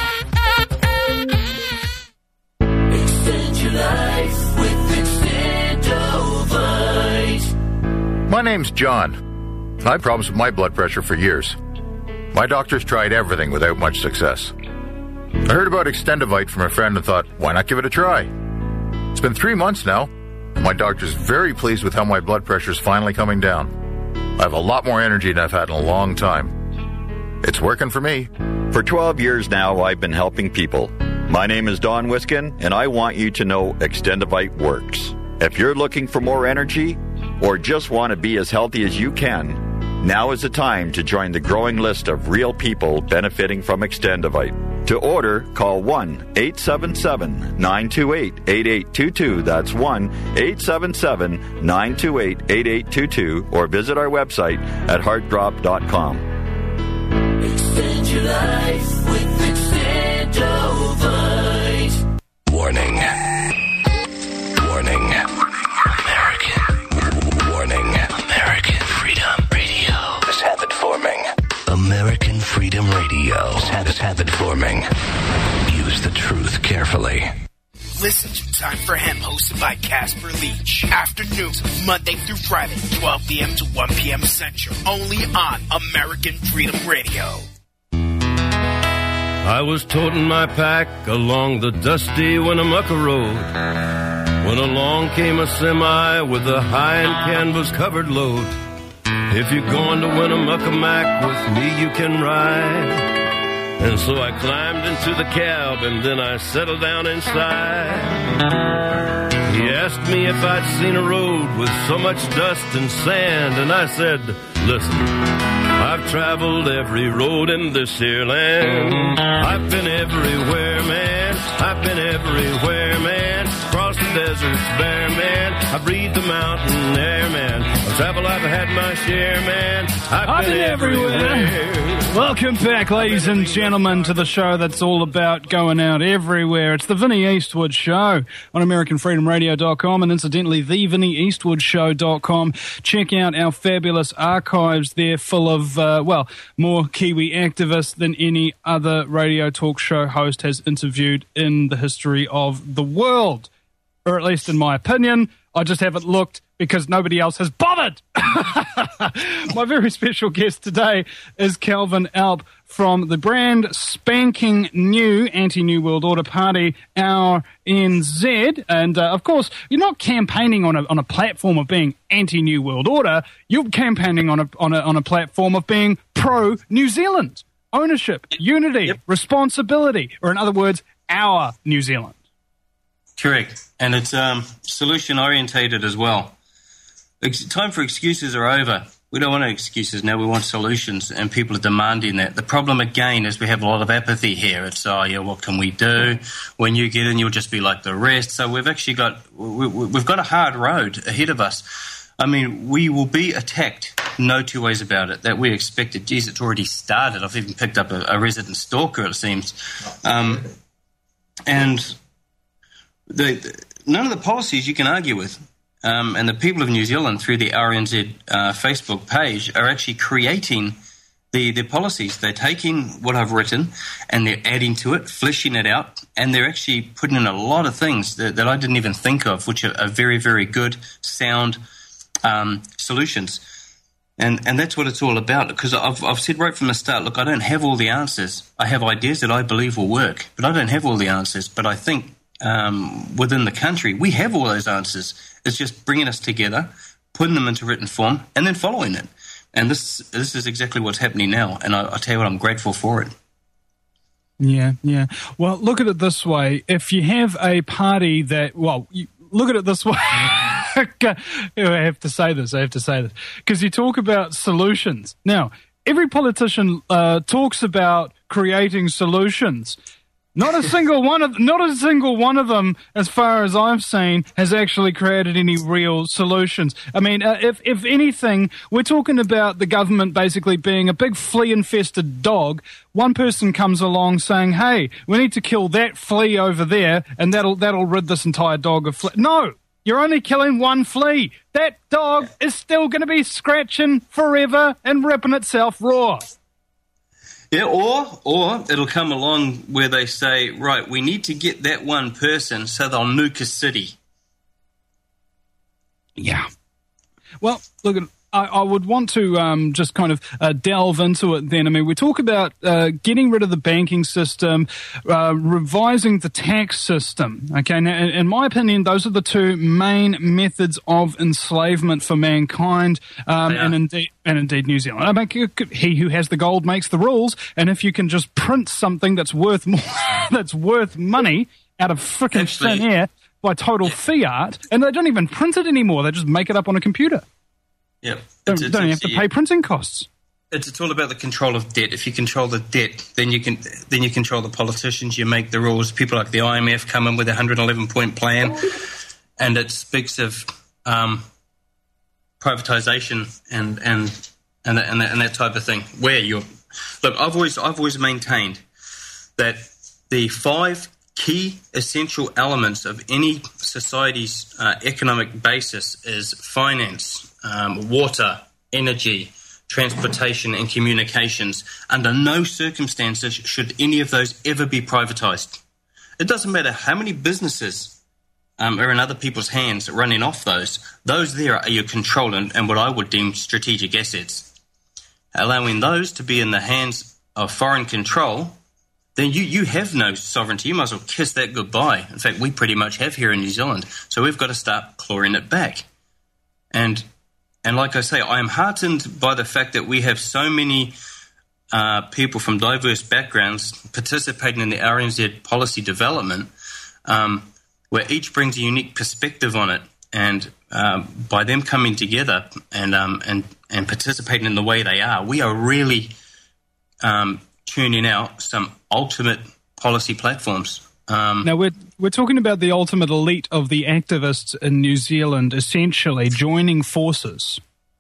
Extend your life with Extendovite. My name's John. I had problems with my blood pressure for years. My doctors tried everything without much success. I heard about Extendovite from a friend and thought, why not give it a try? It's been three months now, My doctor's very pleased with how my blood pressure is finally coming down. I have a lot more energy than I've had in a long time. It's working for me. For twelve years now, I've been helping people. My name is Don Wiskin, and I want you to know Extendivite works. If you're looking for more energy or just want to be as healthy as you can, now is the time to join the growing list of real people benefiting from Extendivite. To order, call one eight seven seven, nine two eight, eight eight two two. That's one eight seven seven, nine two eight, eight eight two two, or visit our website at heart drop dot com. Extend your life with Extendivite. Warning. Warning. American. Warning. American Freedom Radio is habit forming. American Freedom Radio is habit, habit forming. Use the truth carefully. Listen to Time for Hemp, hosted by Casper Leach. Afternoons, Monday through Friday, twelve p.m. to one p.m. Central. Only on American Freedom Radio. I was toting my pack along the dusty Winnemucca Road when along came a semi with a high and canvas-covered load. If you're going to Winnemucca Mac with me, you can ride. And so I climbed into the cab and then I settled down inside. He asked me if I'd seen a road with so much dust and sand, and I said, listen, I've traveled every road in this here land. I've been everywhere, man. I've been everywhere, man. Across the deserts bare, man. I breathe the mountain air, man. Of travel I've had my share, man. I've, I've been, been everywhere. everywhere. Welcome back, ladies and gentlemen, to the show that's all about going out everywhere. It's the Vinnie Eastwood Show on American Freedom Radio dot com and incidentally, the Vinnie Eastwood Show dot com. Check out our fabulous archives there full of, uh, well, more Kiwi activists than any other radio talk show host has interviewed in the history of the world. Or at least in my opinion. I just haven't looked because nobody else has bothered. My very special guest today is Calvin Alp from the brand spanking new Anti-New World Order Party, R N Z. And, uh, of course, you're not campaigning on a on a platform of being anti-New World Order. You're campaigning on a, on a, on a platform of being pro-New Zealand. Ownership, unity, yep. responsibility, or in other words, our New Zealand. Correct. And it's um, solution-orientated as well. Ex- time for excuses are over. We don't want excuses now. We want solutions, and people are demanding that. The problem, again, is we have a lot of apathy here. It's, oh, yeah, what can we do? When you get in, you'll just be like the rest. So we've actually got we, we've got a hard road ahead of us. I mean, we will be attacked. No two ways about it. That we expected. Geez, it's already started. I've even picked up a, a resident stalker, it seems. Um, and the, the none of the policies you can argue with. Um, and the people of New Zealand, through the R N Z uh, Facebook page, are actually creating the, the policies. They're taking what I've written and they're adding to it, fleshing it out, and they're actually putting in a lot of things that, that I didn't even think of, which are, are very, very good, sound um, solutions. And and that's what it's all about, because I've, I've said right from the start, look, I don't have all the answers. I have ideas that I believe will work, but I don't have all the answers. But I think um, within the country, we have all those answers. It's just bringing us together, putting them into written form, and then following it. And this this is exactly what's happening now. And I, I tell you what, I'm grateful for it. Yeah, yeah. Well, look at it this way. If you have a party that, well, you, look at it this way. I have to say this. I have to say this. Because you talk about solutions. Now, every politician uh, talks about creating solutions. Not a single one of not a single one of them, as far as I've seen, has actually created any real solutions. I mean, uh, if if anything, we're talking about the government basically being a big flea-infested dog. One person comes along saying, "Hey, we need to kill that flea over there, and that'll that'll rid this entire dog of flea." No, you're only killing one flea. That dog is still going to be scratching forever and ripping itself raw. Yeah, or or it'll come along where they say, right, we need to get that one person so they'll nuke a city. Yeah. Well, look, I, I would want to um, just kind of uh, delve into it then. I mean, we talk about uh, getting rid of the banking system, uh, revising the tax system. Okay, now, in, in my opinion, those are the two main methods of enslavement for mankind, um, and indeed, and indeed New Zealand. I mean, he who has the gold makes the rules, and if you can just print something that's worth more, that's worth money out of frickin' thin air by total fiat, and they don't even print it anymore; they just make it up on a computer. Yeah, don't, it's, don't it's, have to pay printing costs. It's, it's all about the control of debt. If you control the debt, then you can then you control the politicians. You make the rules. People like the I M F come in with a one hundred eleven point plan, and it speaks of um, privatization and and and and that, and that type of thing. Where you look, I've always I've always maintained that the five key essential elements of any society's uh, economic basis is finance, um, water, energy, transportation and communications. Under no circumstances should any of those ever be privatized. It doesn't matter how many businesses um, are in other people's hands running off those. Those there are your control and, and what I would deem strategic assets. Allowing those to be in the hands of foreign control, then you, you have no sovereignty. You might as well kiss that goodbye. In fact, we pretty much have here in New Zealand. So we've got to start clawing it back. And and like I say, I am heartened by the fact that we have so many uh, people from diverse backgrounds participating in the R N Z policy development, um, where each brings a unique perspective on it. And um, by them coming together and um, and and participating in the way they are, we are really um, tuning out some ultimate policy platforms. Um, now, we're, we're talking about the ultimate elite of the activists in New Zealand essentially joining forces.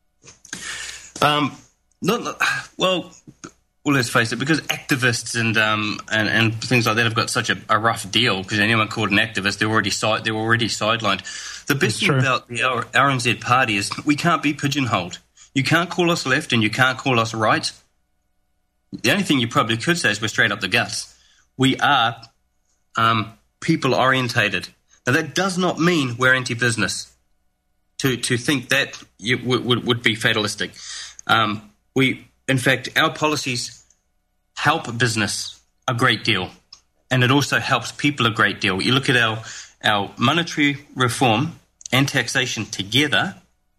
Um, not well, well, let's face it, because activists and um, and, and things like that have got such a, a rough deal, because anyone called an activist, they're already, side, they're already sidelined. The best thing about the R N Z party is we can't be pigeonholed. You can't call us left and you can't call us right. The only thing you probably could say is we're straight up the guts. We are um, people-orientated. Now, that does not mean we're anti-business. To to think that you, would, would be fatalistic. Um, we, in fact, our policies help business a great deal, and it also helps people a great deal. You look at our, our monetary reform and taxation together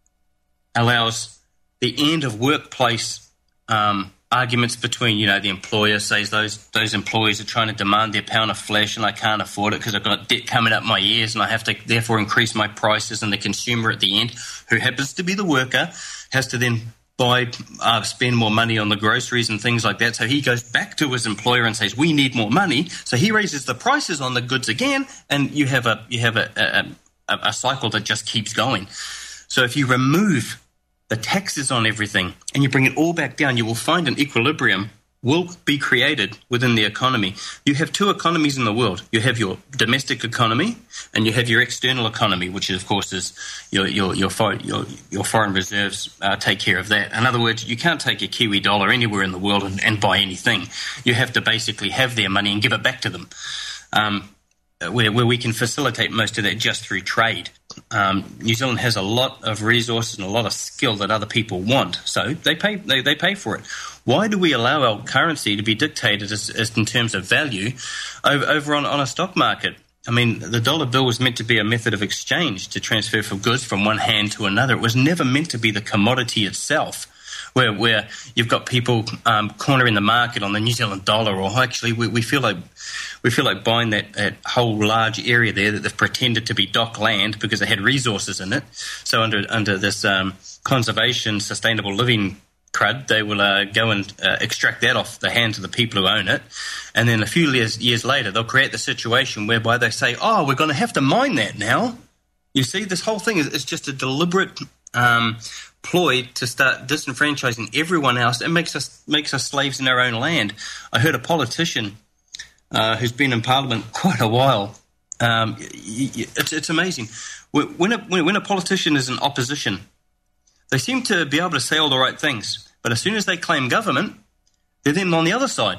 allows the end of workplace um arguments between, you know, the employer says those those employees are trying to demand their pound of flesh and I can't afford it because I've got debt coming up my ears and I have to therefore increase my prices, and the consumer at the end, who happens to be the worker, has to then buy, uh, spend more money on the groceries and things like that. So he goes back to his employer and says, we need more money. So he raises the prices on the goods again, and you have a you have a, a, a cycle that just keeps going. So if you remove the taxes on everything and you bring it all back down, you will find an equilibrium will be created within the economy. You have two economies in the world. You have your domestic economy and you have your external economy, which is, of course, is your your your foreign, your, your foreign reserves uh, take care of that. In other words, you can't take your Kiwi dollar anywhere in the world and, and buy anything. You have to basically have their money and give it back to them, um, where, where we can facilitate most of that just through trade. Um, New Zealand has a lot of resources and a lot of skill that other people want, so they pay they, they pay for it. Why do we allow our currency to be dictated as, as in terms of value over, over on, on a stock market? I mean, the dollar bill was meant to be a method of exchange to transfer for goods from one hand to another. It was never meant to be the commodity itself, where where you've got people um, cornering the market on the New Zealand dollar, or actually we, we feel like we feel like buying that, that whole large area there that they've pretended to be dock land because it had resources in it. So under under this um, conservation, sustainable living crud, they will uh, go and uh, extract that off the hands of the people who own it, and then a few years, years later they'll create the situation whereby they say, oh, we're going to have to mine that now. You see, this whole thing is, is just a deliberate um, ploy to start disenfranchising everyone else and makes us makes us slaves in our own land. I heard a politician uh, who's been in Parliament quite a while. Um, it's, it's amazing. When a, when a politician is in opposition, they seem to be able to say all the right things, but as soon as they claim government, they're then on the other side.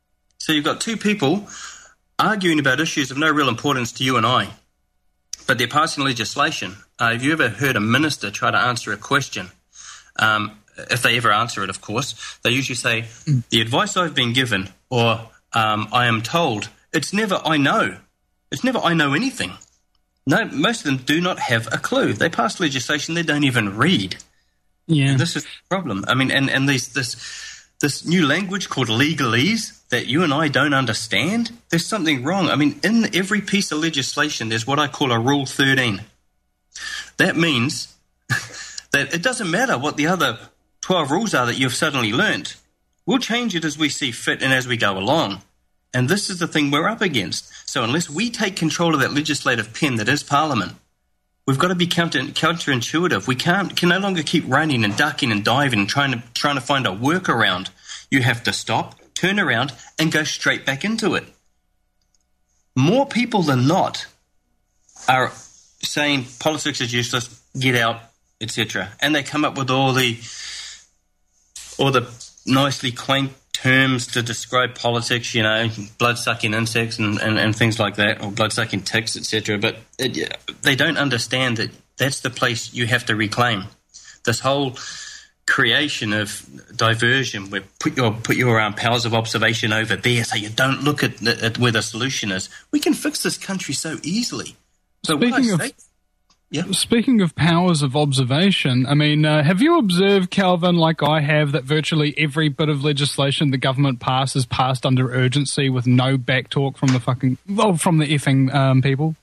So you've got two people arguing about issues of no real importance to you and I, but they're passing legislation. Uh, have you ever heard a minister try to answer a question um, if they ever answer it, of course, they usually say, mm. the advice I've been given, or um, I am told. It's never I know. It's never I know anything. No, most of them do not have a clue. They pass legislation they don't even read. Yeah. And this is the problem. I mean, and, and these, this this new language called legalese that you and I don't understand, there's something wrong. I mean, in every piece of legislation, there's what I call a Rule thirteen. That means that it doesn't matter what the other twelve rules are that you've suddenly learnt. We'll change it as we see fit and as we go along. And this is the thing we're up against. So unless we take control of that legislative pen that is Parliament, we've got to be counter, counterintuitive. We can't can no longer keep running and ducking and diving and trying to trying to find a workaround. You have to stop, turn around, and go straight back into it. More people than not are saying politics is useless, get out, et cetera. And they come up with all the all the nicely quaint terms to describe politics, you know, blood-sucking insects and, and, and things like that, or blood-sucking ticks, et cetera. But it, they don't understand that that's the place you have to reclaim. This whole creation of diversion, where put your put your um, powers of observation over there, so you don't look at, at where the solution is. We can fix this country so easily. So Speaking what I of, say, yeah. Speaking of powers of observation, I mean, uh, have you observed, Calvin, like I have, that virtually every bit of legislation the government passes passed under urgency with no back talk from the fucking, well, from the effing um, people?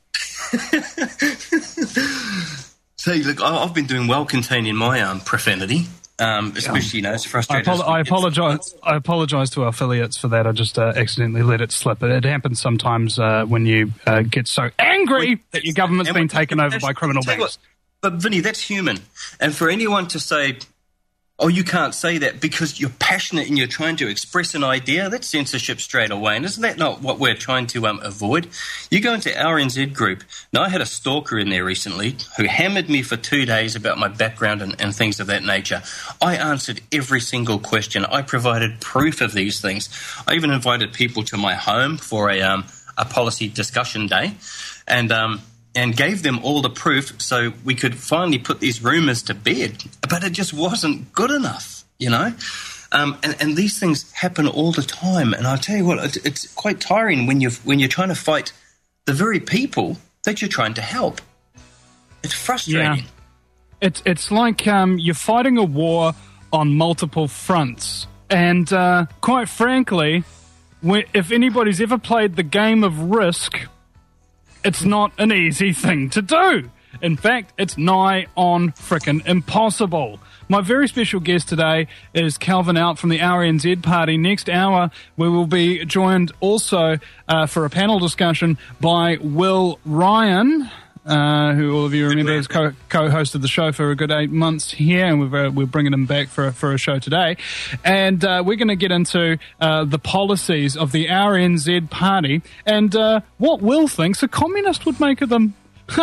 See, look, I've been doing well containing my um, profanity. Um, especially, you know, it's frustrating. I, apo- I apologize. I apologize to our affiliates for that. I just uh, accidentally let it slip. It, it happens sometimes uh, when you uh, get so angry that your government's been taken over by criminal banks. But Vinny, that's human. And for anyone to say, oh, you can't say that because you're passionate and you're trying to express an idea, that's censorship straight away. And isn't that not what we're trying to um, avoid? You go into R N Z Group. Now, I had a stalker in there recently who hammered me for two days about my background and, and things of that nature. I answered every single question. I provided proof of these things. I even invited people to my home for a, um, a policy discussion day. And... Um, and gave them all the proof so we could finally put these rumours to bed. But it just wasn't good enough, you know? Um, and, and these things happen all the time. And I'll tell you what, it, it's quite tiring when, you've, when you're trying to fight the very people that you're trying to help. It's frustrating. Yeah. It's, it's like um, you're fighting a war on multiple fronts. And uh, quite frankly, when, if anybody's ever played the game of Risk, it's not an easy thing to do. In fact, it's nigh on frickin' impossible. My very special guest today is Calvin Out from the R N Z Party. Next hour, we will be joined also uh, for a panel discussion by Will Ryan, uh, who all of you remember has co- co-hosted the show for a good eight months here, and we're, uh, we're bringing him back for, for a show today. And uh, we're going to get into uh, the policies of the R N Z Party and uh, what Will thinks a communist would make of them.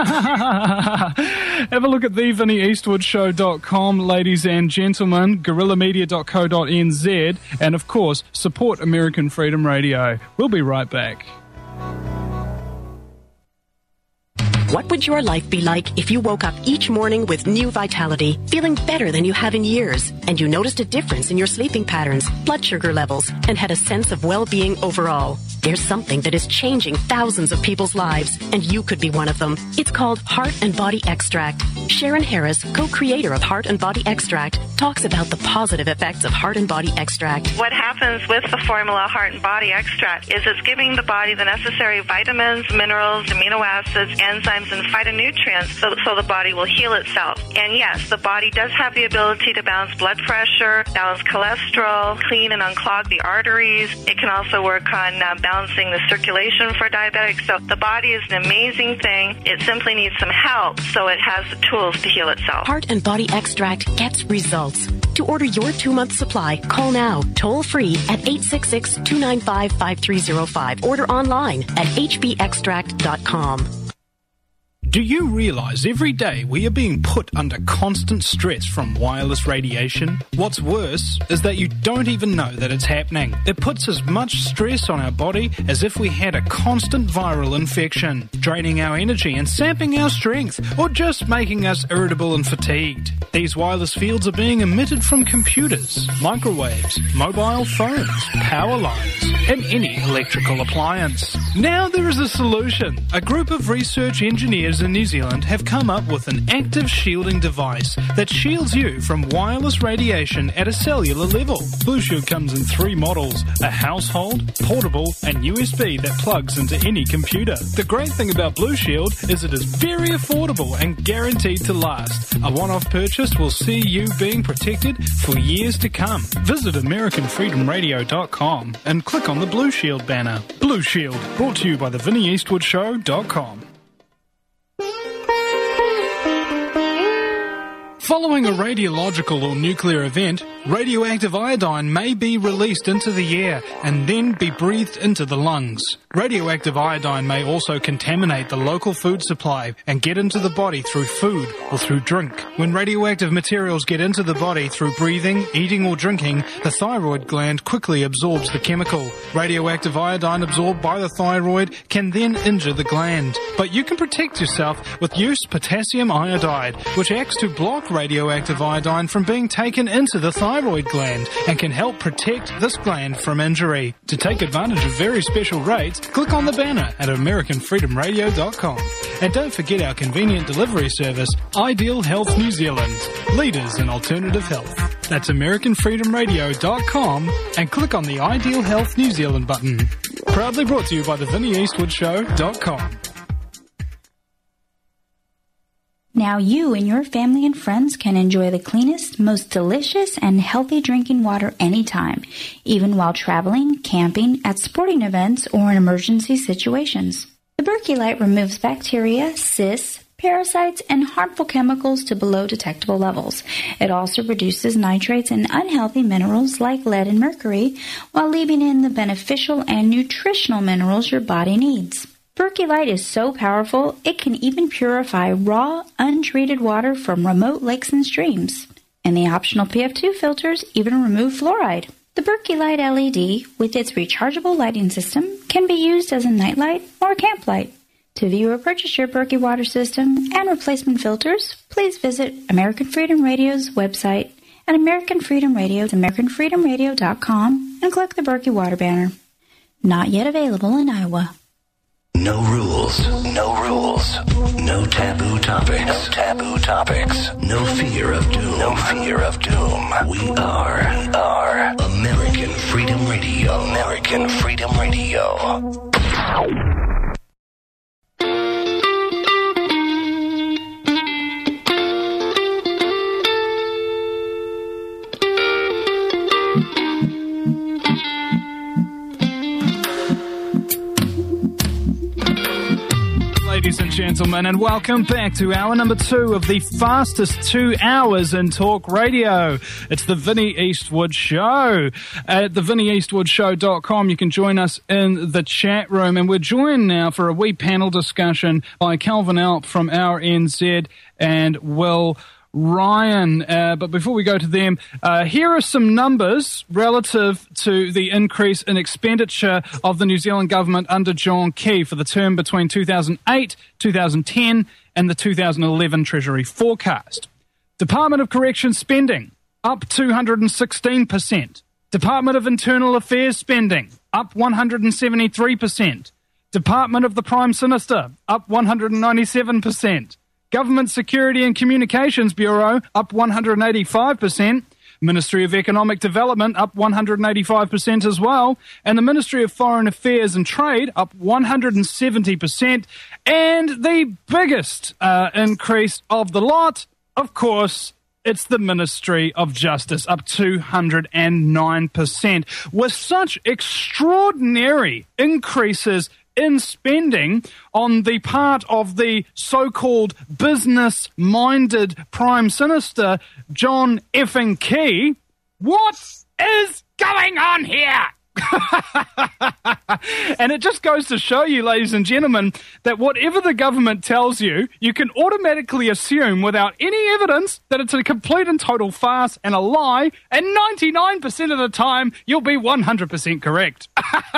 Have a look at the vinnie eastwood show dot com, ladies and gentlemen, guerrilla media dot co dot n z, and of course, support American Freedom Radio. We'll be right back. What would your life be like if you woke up each morning with new vitality, feeling better than you have in years, and you noticed a difference in your sleeping patterns, blood sugar levels, and had a sense of well-being overall? There's something that is changing thousands of people's lives, and you could be one of them. It's called Heart and Body Extract. Sharon Harris, co-creator of Heart and Body Extract, talks about the positive effects of Heart and Body Extract. What happens with the formula Heart and Body Extract is it's giving the body the necessary vitamins, minerals, amino acids, enzymes, and phytonutrients so, so the body will heal itself. And yes, the body does have the ability to balance blood pressure, balance cholesterol, clean and unclog the arteries. It can also work on uh, balancing the circulation for diabetics. So the body is an amazing thing. It simply needs some help so it has the tools to heal itself. Heart and Body Extract gets results. To order your two-month supply, call now, toll-free at eight six six, two nine five, five three zero five. Order online at h b extract dot com. Do you realise every day we are being put under constant stress from wireless radiation? What's worse is that you don't even know that it's happening. It puts as much stress on our body as if we had a constant viral infection, draining our energy and sapping our strength, or just making us irritable and fatigued. These wireless fields are being emitted from computers, microwaves, mobile phones, power lines, and any electrical appliance. Now there is a solution. A group of research engineers in New Zealand have come up with an active shielding device that shields you from wireless radiation at a cellular level. Blue Shield comes in three models: a household, portable, and U S B that plugs into any computer. The great thing about Blue Shield is it is very affordable and guaranteed to last. A one-off purchase will see you being protected for years to come. Visit American Freedom Radio dot com and click on the Blue Shield banner. Blue Shield, brought to you by the Vinnie Eastwood Show dot com. Following a radiological or nuclear event, radioactive iodine may be released into the air and then be breathed into the lungs. Radioactive iodine may also contaminate the local food supply and get into the body through food or through drink. When radioactive materials get into the body through breathing, eating or drinking, the thyroid gland quickly absorbs the chemical. Radioactive iodine absorbed by the thyroid can then injure the gland. But you can protect yourself with use potassium iodide, which acts to block radioactive iodine from being taken into the thyroid gland and can help protect this gland from injury. To take advantage of very special rates, click on the banner at American Freedom Radio dot com. And don't forget our convenient delivery service, Ideal Health New Zealand, leaders in alternative health. That's American Freedom Radio dot com and click on the Ideal Health New Zealand button. Proudly brought to you by the Vinnie Eastwood Show dot com. Now you and your family and friends can enjoy the cleanest, most delicious, and healthy drinking water anytime, even while traveling, camping, at sporting events, or in emergency situations. The Berkey Light removes bacteria, cysts, parasites, and harmful chemicals to below detectable levels. It also reduces nitrates and unhealthy minerals like lead and mercury, while leaving in the beneficial and nutritional minerals your body needs. Berkey Light is so powerful, it can even purify raw, untreated water from remote lakes and streams. And the optional P F two filters even remove fluoride. The Berkey Light L E D, with its rechargeable lighting system, can be used as a nightlight or a camp light. To view or purchase your Berkey water system and replacement filters, please visit American Freedom Radio's website at American Freedom Radio, American Freedom Radio dot com, and click the Berkey water banner. Not yet available in Iowa. No rules, no rules, no taboo topics, no taboo topics, no fear of doom, no fear of doom. We are, we are American Freedom Radio, American Freedom Radio. Ladies and gentlemen, and welcome back to hour number two of the fastest two hours in talk radio. It's the Vinnie Eastwood Show. At the Vinnie Eastwood Show dot com, you can join us in the chat room, and we're joined now for a wee panel discussion by Calvin Alp from Our N Z and Will Ryan. Uh, but before we go to them, uh, here are some numbers relative to the increase in expenditure of the New Zealand government under John Key for the term between two thousand eight, two thousand ten and the two thousand eleven Treasury forecast. Department of Corrections spending, up two hundred sixteen percent. Department of Internal Affairs spending, up one hundred seventy-three percent. Department of the Prime Minister, up one hundred ninety-seven percent. Government Security and Communications Bureau, up one hundred eighty-five percent. Ministry of Economic Development, up one hundred eighty-five percent as well. And the Ministry of Foreign Affairs and Trade, up one hundred seventy percent. And the biggest uh, increase of the lot, of course, it's the Ministry of Justice, up two hundred nine percent. With such extraordinary increases in spending on the part of the so-called business-minded Prime Minister, John effing Key, what is going on here? And it just goes to show you, ladies and gentlemen, that whatever the government tells you, you can automatically assume without any evidence that it's a complete and total farce and a lie, and ninety-nine percent of the time, you'll be one hundred percent correct.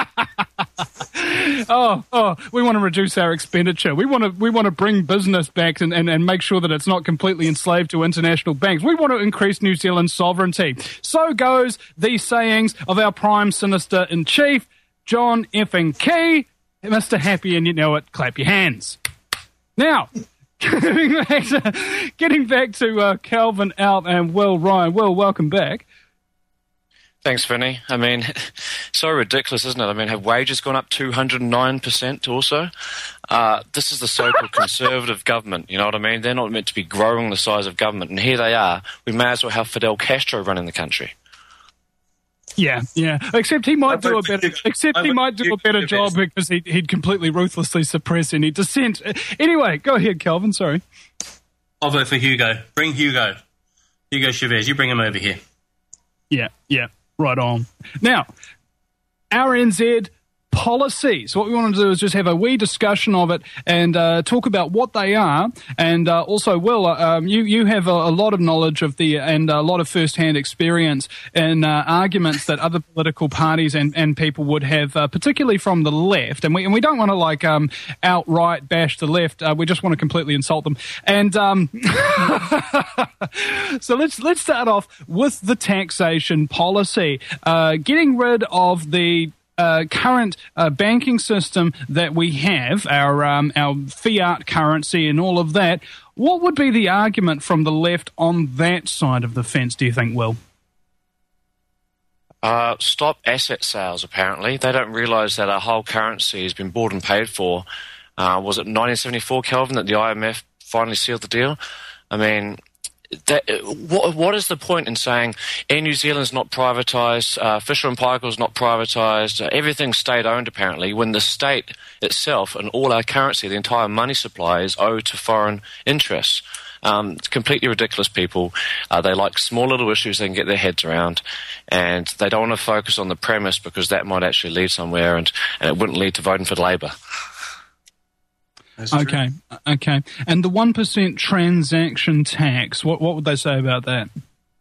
oh, oh, we want to reduce our expenditure. We want to we want to bring business back and, and, and make sure that it's not completely enslaved to international banks. We want to increase New Zealand's sovereignty. So goes the sayings of our Prime Minister-in-Chief, John effing Key. Mister Happy and you know it, clap your hands. Now, getting back to, getting back to uh, Calvin Alp and Will Ryan. Will, welcome back. Thanks, Vinny. I mean, so ridiculous, isn't it? I mean, have wages gone up two hundred nine percent also? Uh, this is the so-called conservative government, you know what I mean? They're not meant to be growing the size of government, and here they are. We may as well have Fidel Castro running the country. Yeah, yeah. Except he might do a better. Except he might do a better job because he, he'd completely ruthlessly suppress any dissent. Anyway, go ahead, Calvin. Sorry. I'll vote for Hugo. Bring Hugo. Hugo Chavez. You bring him over here. Yeah, yeah. Right on. Now, R N Z policy. So what we want to do is just have a wee discussion of it and uh, talk about what they are. And uh, also, Will, uh, um, you, you have a, a lot of knowledge of the and a lot of first-hand experience in uh, arguments that other political parties and, and people would have, uh, particularly from the left. And we and we don't want to like um, outright bash the left. Uh, we just want to completely insult them. And um, so let's let's start off with the taxation policy, uh, getting rid of the Uh, current uh, banking system that we have, our um, our fiat currency and all of that. What would be the argument from the left on that side of the fence, do you think, Will? Uh, stop asset sales, apparently. They don't realise that our whole currency has been bought and paid for. Uh, was it nineteen seventy-four, Kelvin, that the I M F finally sealed the deal? I mean, that, what, what is the point in saying Air New Zealand's not privatised, uh, Fisher and Paykel's not privatised, uh, everything's state-owned apparently, when the state itself and all our currency, the entire money supply, is owed to foreign interests? Um, it's completely ridiculous, people. Uh, they like small little issues they can get their heads around, and they don't want to focus on the premise because that might actually lead somewhere, and, and it wouldn't lead to voting for Labour. Okay, okay. And the one percent transaction tax, what what would they say about that?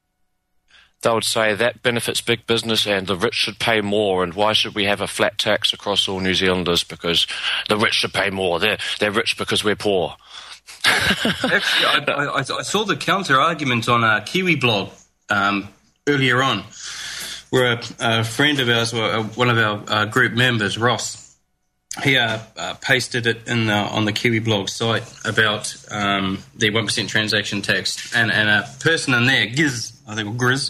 They would say that benefits big business and the rich should pay more, and why should we have a flat tax across all New Zealanders because the rich should pay more? They're, they're rich because we're poor. Actually, I, I, I saw the counter-argument on a Kiwi blog um, earlier on, where a, a friend of ours, one of our uh, group members, Ross, he uh, uh, pasted it in the, on the Kiwi blog site about um, the one percent transaction tax, and, and a person in there, Giz, I think, or Grizz,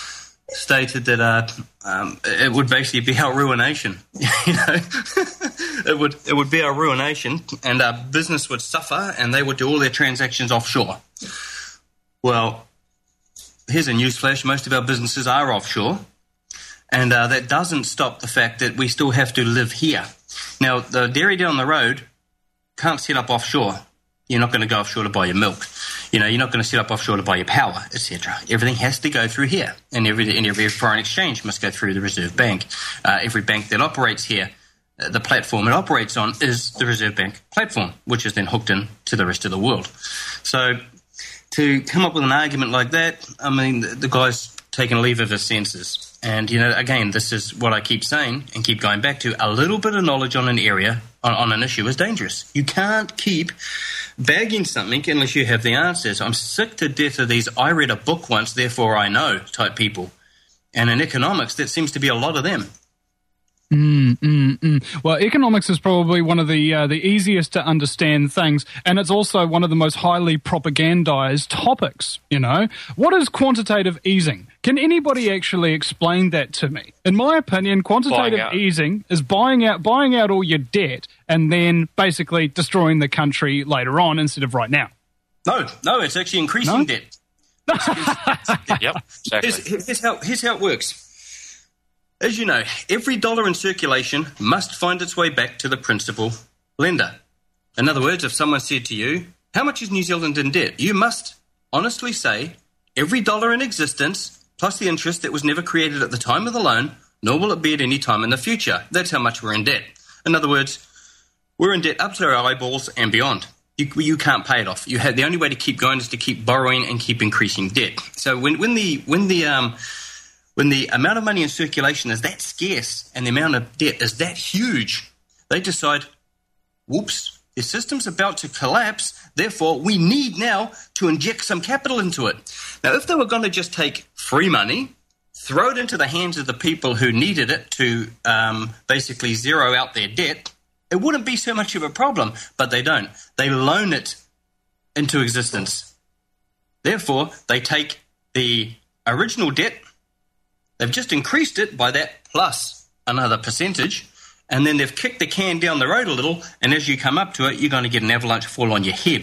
stated that uh, um, it would basically be our ruination. You know, it would it would be our ruination, and our business would suffer, and they would do all their transactions offshore. Well, here's a newsflash: most of our businesses are offshore, and uh, that doesn't stop the fact that we still have to live here. Now, the dairy down the road can't set up offshore. You're not going to go offshore to buy your milk. You know, you're not going to set up offshore to buy your power, et cetera. Everything has to go through here, and every and every foreign exchange must go through the Reserve Bank. Uh, every bank that operates here, uh, the platform it operates on is the Reserve Bank platform, which is then hooked in to the rest of the world. So to come up with an argument like that, I mean, the, the guy's taken a leave of his senses. And, you know, again, this is what I keep saying and keep going back to. A little bit of knowledge on an area, on, on an issue, is dangerous. You can't keep bagging something unless you have the answers. I'm sick to death of these I read a book once, therefore I know type people. And in economics, that seems to be a lot of them. Mm, mm, mm. Well, economics is probably one of the uh, the easiest to understand things, and it's also one of the most highly propagandized topics, you know. What is quantitative easing? Can anybody actually explain that to me? In my opinion, quantitative easing is buying out buying out all your debt and then basically destroying the country later on instead of right now. No, no, it's actually increasing no? debt. Yep, exactly. Here's, here's, how, here's how it works. As you know, every dollar in circulation must find its way back to the principal lender. In other words, if someone said to you, how much is New Zealand in debt? You must honestly say every dollar in existence plus the interest that was never created at the time of the loan nor will it be at any time in the future. That's how much we're in debt. In other words, we're in debt up to our eyeballs and beyond. You, you can't pay it off. You have, the only way to keep going is to keep borrowing and keep increasing debt. So when, when the when the um, when the amount of money in circulation is that scarce and the amount of debt is that huge, they decide, whoops, the system's about to collapse. Therefore, we need now to inject some capital into it. Now, if they were going to just take free money, throw it into the hands of the people who needed it to um, basically zero out their debt, it wouldn't be so much of a problem, but they don't. They loan it into existence. Therefore, they take the original debt, they've just increased it by that plus another percentage, and then they've kicked the can down the road a little, and as you come up to it, you're going to get an avalanche fall on your head.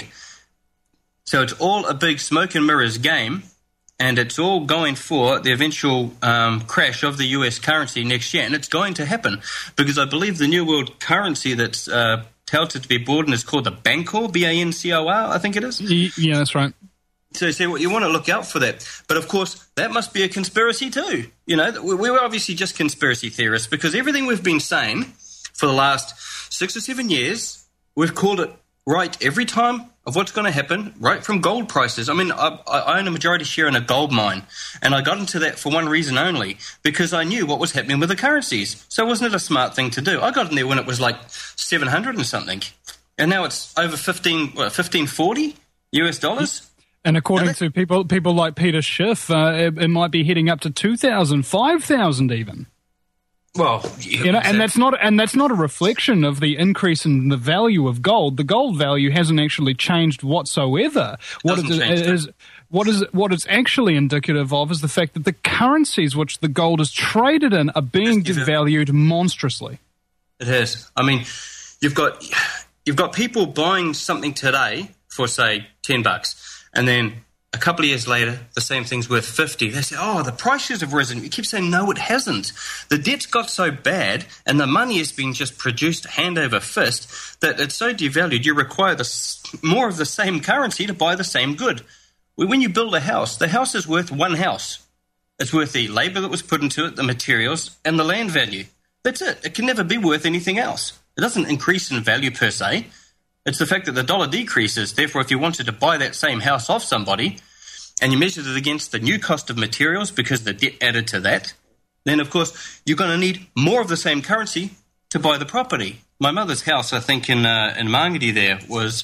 So it's all a big smoke and mirrors game, and it's all going for the eventual um, crash of the U S currency next year. And it's going to happen because I believe the new world currency that's uh, touted to be bought is called the Bancor, B A N C O R, I think it is. Yeah, that's right. So, so you want to look out for that. But, of course, that must be a conspiracy too. You know, we're obviously just conspiracy theorists because everything we've been saying for the last six or seven years, we've called it right every time of what's going to happen, right from gold prices. I mean, I, I own a majority share in a gold mine, and I got into that for one reason only, because I knew what was happening with the currencies. So wasn't it a smart thing to do? I got in there when it was like seven hundred and something, and now it's over fifteen, what, fifteen forty U S dollars. And according to people people like Peter Schiff, uh, it, it might be heading up to two thousand, five thousand even. Well, you know, and that's not and that's not a reflection of the increase in the value of gold. The gold value hasn't actually changed whatsoever. What it is, what is what it's actually indicative of is the fact that the currencies which the gold is traded in are being devalued monstrously. It has. I mean, you've got you've got people buying something today for say ten bucks, and then a couple of years later, the same thing's worth fifty. They say, oh, the prices have risen. You keep saying, no, it hasn't. The debt's got so bad and the money has been just produced hand over fist that it's so devalued you require the, more of the same currency to buy the same good. When you build a house, the house is worth one house. It's worth the labour that was put into it, the materials, and the land value. That's it. It can never be worth anything else. It doesn't increase in value per se. It's the fact that the dollar decreases. Therefore, if you wanted to buy that same house off somebody and you measured it against the new cost of materials because the debt added to that, then, of course, you're going to need more of the same currency to buy the property. My mother's house, I think, in uh, in Mangere there was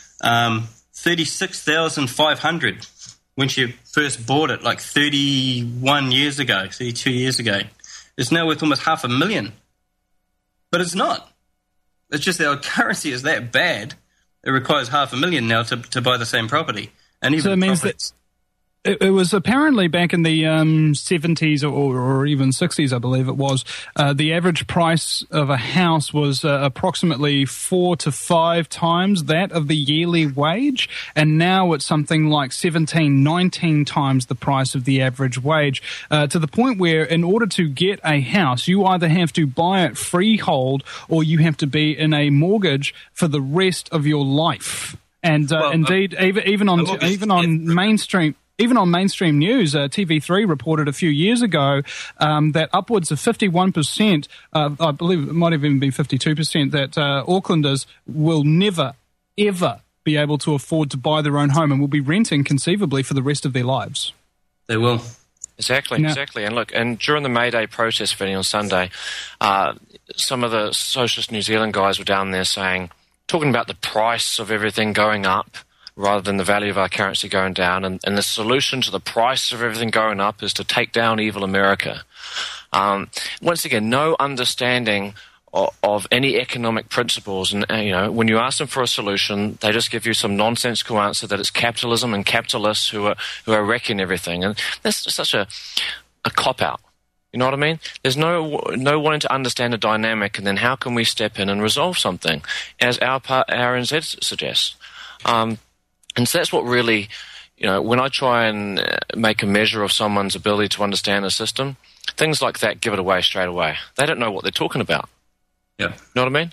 um, thirty-six thousand five hundred dollars when she first bought it, like thirty-one years ago, thirty-two years ago. It's now worth almost half a million. But it's not. It's just that our currency is that bad, it requires half a million now to to buy the same property. And even so it means profits. that it, it was apparently back in the um, seventies or, or even sixties, I believe it was, uh, the average price of a house was uh, approximately four to five times that of the yearly wage, and now it's something like seventeen, nineteen times the price of the average wage, uh, to the point where in order to get a house, you either have to buy it freehold or you have to be in a mortgage for the rest of your life. And uh, well, indeed, uh, even even on even on mainstream. Even on mainstream news, uh, T V three reported a few years ago um, that upwards of fifty-one percent, uh, I believe it might have even been fifty-two percent, that uh, Aucklanders will never, ever be able to afford to buy their own home and will be renting conceivably for the rest of their lives. They will. Exactly, now, exactly. And look, and during the May Day protest fitting on Sunday, uh, some of the Socialist New Zealand guys were down there saying, talking about the price of everything going up, rather than the value of our currency going down. And, and the solution to the price of everything going up is to take down evil America. Um, once again, no understanding of, of any economic principles. And, uh, you know, when you ask them for a solution, they just give you some nonsensical answer that it's capitalism and capitalists who are, who are wrecking everything. And that's such a, a cop-out. You know what I mean? There's no no wanting to understand the dynamic, and then how can we step in and resolve something, as our, our N Z suggests. Um, And so that's what really, you know, when I try and make a measure of someone's ability to understand the system, things like that give it away straight away. They don't know what they're talking about. Yeah. You know what I mean?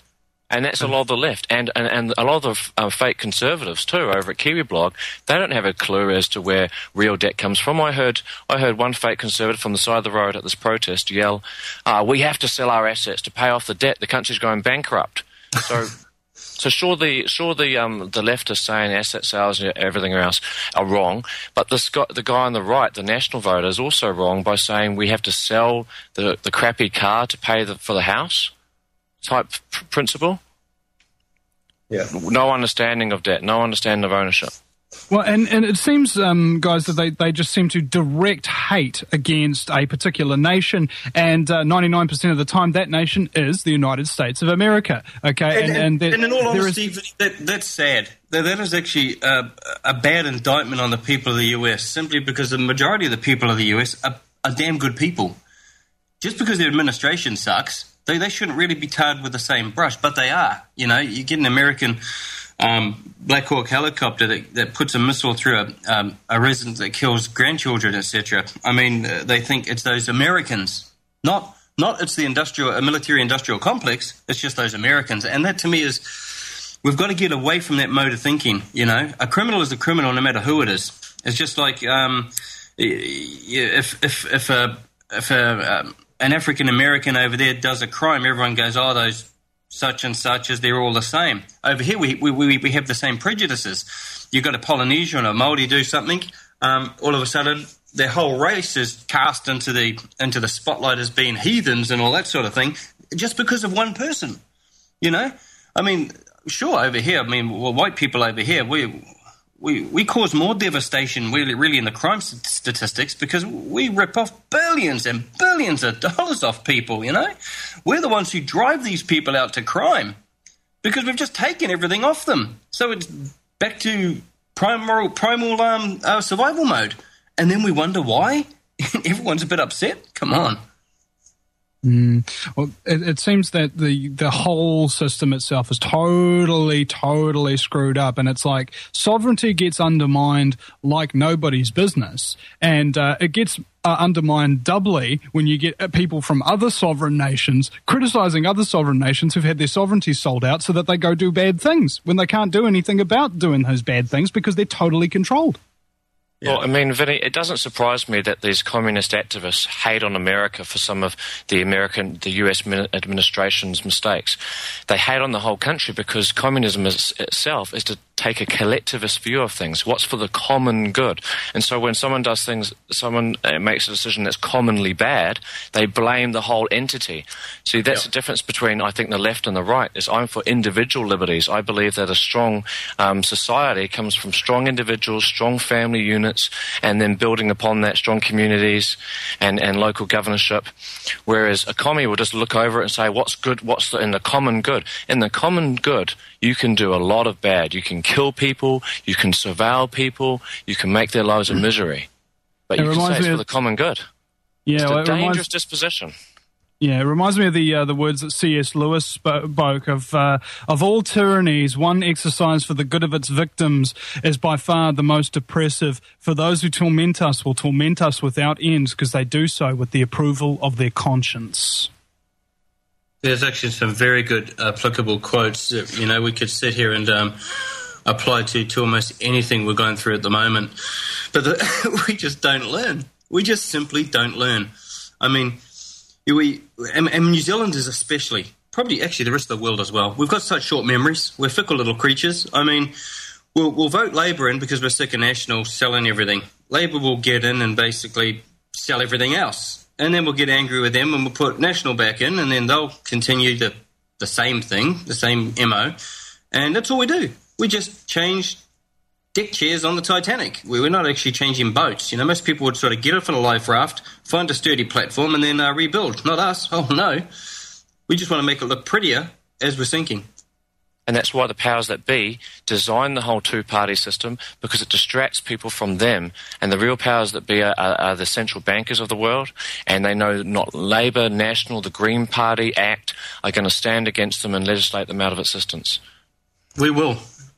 And that's a lot of the left, and, and, and a lot of uh, fake conservatives too over at Kiwi Blog. They don't have a clue as to where real debt comes from. I heard I heard one fake conservative from the side of the road at this protest yell, uh, "We have to sell our assets to pay off the debt. The country's going bankrupt." So, so sure the sure the um the left is saying asset sales and everything else are wrong, but this guy, the guy on the right, the national voter, is also wrong by saying we have to sell the the crappy car to pay the, for the house. Type pr- principle. Yeah. No understanding of debt, no understanding of ownership. Well, and, and it seems, um, guys, that they, they just seem to direct hate against a particular nation, and uh, ninety-nine percent of the time that nation is the United States of America, okay? And, and, and, there, and in all honesty, is... that, that's sad. That, that is actually uh, a bad indictment on the people of the U S, simply because the majority of the people of the U S are, are damn good people. Just because their administration sucks, They, they shouldn't really be tarred with the same brush, but they are. You know, you get an American um, Black Hawk helicopter that, that puts a missile through a, um, a resident that kills grandchildren, et cetera. I mean, uh, they think it's those Americans, not not it's the industrial, a military-industrial complex. It's just those Americans, and that to me is we've got to get away from that mode of thinking. You know, a criminal is a criminal, no matter who it is. It's just like um, if if if a if a um, an African American over there does a crime, everyone goes, "Oh, those such and such, as they're all the same." Over here, we we we have the same prejudices. You've got a Polynesian or a Māori do something, um, all of a sudden their whole race is cast into the into the spotlight as being heathens and all that sort of thing, just because of one person. You know, I mean, sure, over here, I mean, well, white people over here, we. We we cause more devastation really, really in the crime statistics because we rip off billions and billions of dollars off people, you know? We're the ones who drive these people out to crime because we've just taken everything off them. So it's back to primal, primal um, uh, survival mode. And then we wonder why? Everyone's a bit upset? Come on. Mm. Well, it, it seems that the the whole system itself is totally, totally screwed up, and it's like sovereignty gets undermined like nobody's business, and uh, it gets uh, undermined doubly when you get people from other sovereign nations criticizing other sovereign nations who've had their sovereignty sold out so that they go do bad things when they can't do anything about doing those bad things because they're totally controlled. Yeah. Well, I mean, Vinny, it doesn't surprise me that these communist activists hate on America for some of the American, the U S administration's mistakes. They hate on the whole country because communism is, itself is to take a collectivist view of things. What's for the common good? And so when someone does things, someone uh, makes a decision that's commonly bad, they blame the whole entity. See, that's yeah. the difference between, I think, the left and the right, is I'm for individual liberties. I believe that a strong um, society comes from strong individuals, strong family units, and then building upon that strong communities and, and local governorship. Whereas a commie will just look over it and say, what's good, what's the, in the common good? In the common good, you can do a lot of bad. You can kill people, you can surveil people, you can make their lives a misery. But it you can say it's of, for the common good. Yeah, it's well, a it dangerous reminds, disposition. Yeah, it reminds me of the uh, the words that C S Lewis spoke of. Uh, of all tyrannies, one exercise for the good of its victims is by far the most oppressive. For those who torment us will torment us without end because they do so with the approval of their conscience. There's actually some very good applicable quotes that, you know, we could sit here and um, apply to, to almost anything we're going through at the moment. But the, we just don't learn. We just simply don't learn. I mean, we and, and New Zealanders especially, probably actually the rest of the world as well, we've got such short memories. We're fickle little creatures. I mean, we'll, we'll vote Labour in because we're sick of National selling everything. Labour will get in and basically sell everything else. And then we'll get angry with them and we'll put National back in, and then they'll continue the, the same thing, the same M O. And that's all we do. We just change deck chairs on the Titanic. We We're not actually changing boats. You know, most people would sort of get off on a life raft, find a sturdy platform, and then uh, rebuild. Not us. Oh, no. We just want to make it look prettier as we're sinking. And that's why the powers that be design the whole two-party system, because it distracts people from them. And the real powers that be are, are, are the central bankers of the world, and they know not Labour, National, the Green Party, ACT are going to stand against them and legislate them out of existence. We will.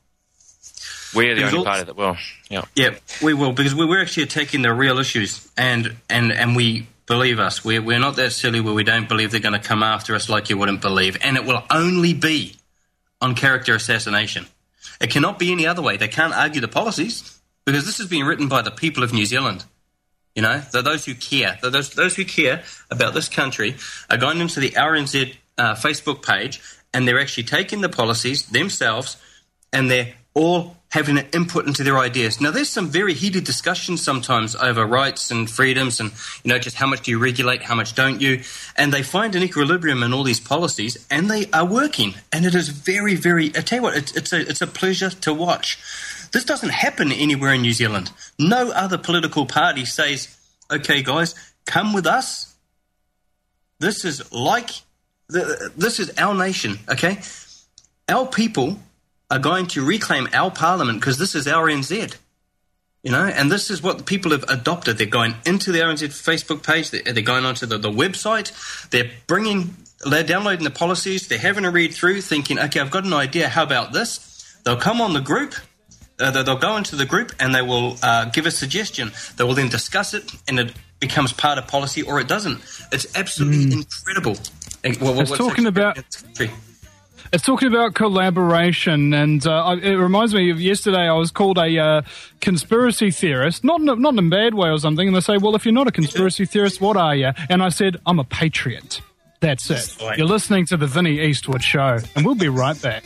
We're the because only all, party that will. Yeah, yeah, we will, because we're actually taking the real issues, and and, and we believe us. We're, we're not that silly where we don't believe they're going to come after us like you wouldn't believe. And it will only be on character assassination. It cannot be any other way. They can't argue the policies because this has been written by the people of New Zealand. You know, those who care, those those who care about this country are going into the R N Z uh, Facebook page, and they're actually taking the policies themselves, and they're all having an input into their ideas. Now, there's some very heated discussions sometimes over rights and freedoms and, you know, just how much do you regulate, how much don't you? And they find an equilibrium in all these policies, and they are working. And it is very, very, I tell you what, it's, it's, a, it's a pleasure to watch. This doesn't happen anywhere in New Zealand. No other political party says, okay, guys, come with us. This is like, the, this is our nation, okay? Our people are going to reclaim our parliament because this is our R N Z, you know, and this is what the people have adopted. They're going into the R N Z Facebook page, they're, they're going onto the, the website, they're bringing, they're downloading the policies, they're having a read through, thinking, okay, I've got an idea, how about this? They'll come on the group, uh, they'll go into the group and they will uh, give a suggestion. They will then discuss it and it becomes part of policy or it doesn't. It's absolutely mm. incredible. Well, it's talking about... It's talking about collaboration, and uh, it reminds me of yesterday I was called a uh, conspiracy theorist, not in a, not in a bad way or something, and they say, well, if you're not a conspiracy theorist, what are you? And I said, I'm a patriot. That's it. You're listening to the Vinnie Eastwood Show, and we'll be right back.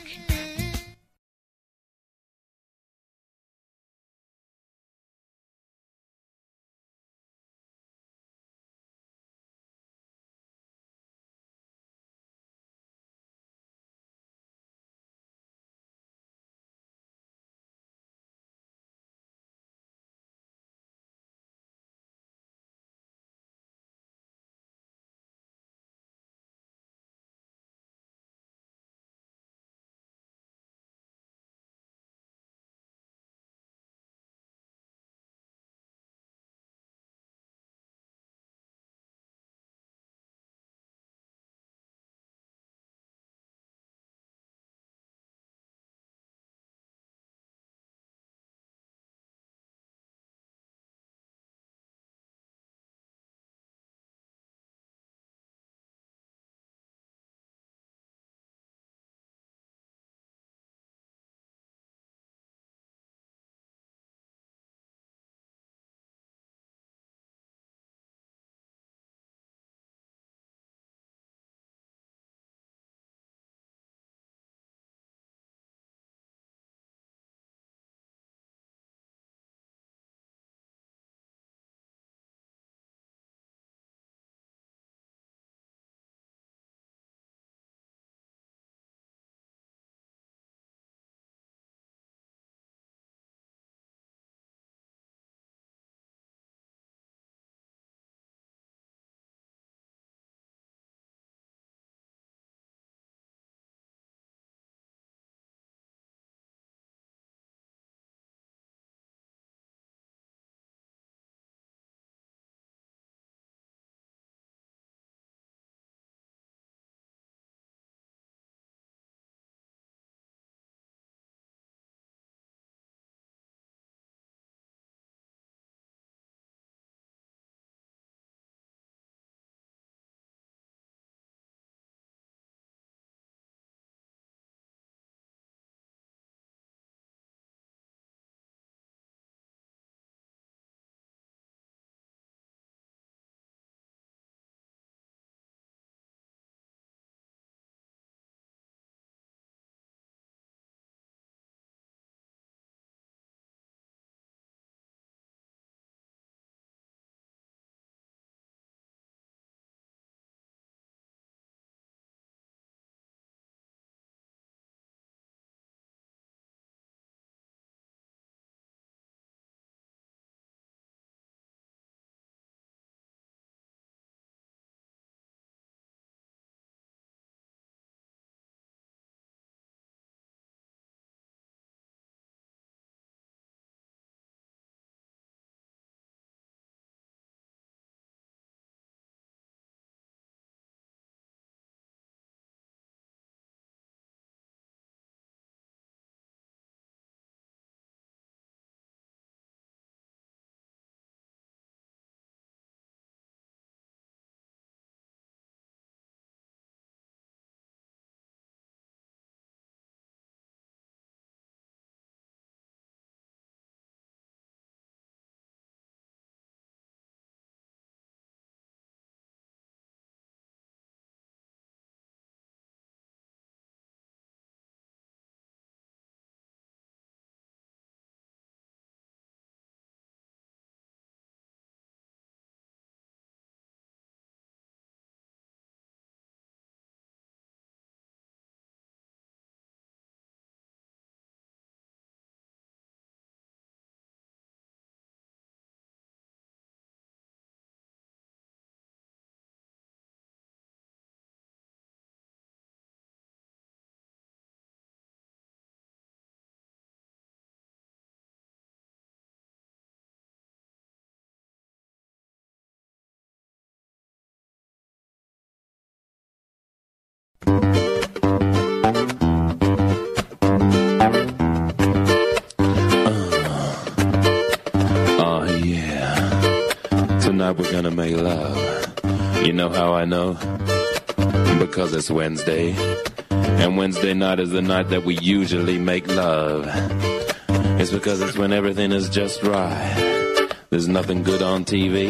gonna make love. You know how I know? Because it's Wednesday. And Wednesday night is the night that we usually make love. It's because it's when everything is just right. There's nothing good on T V.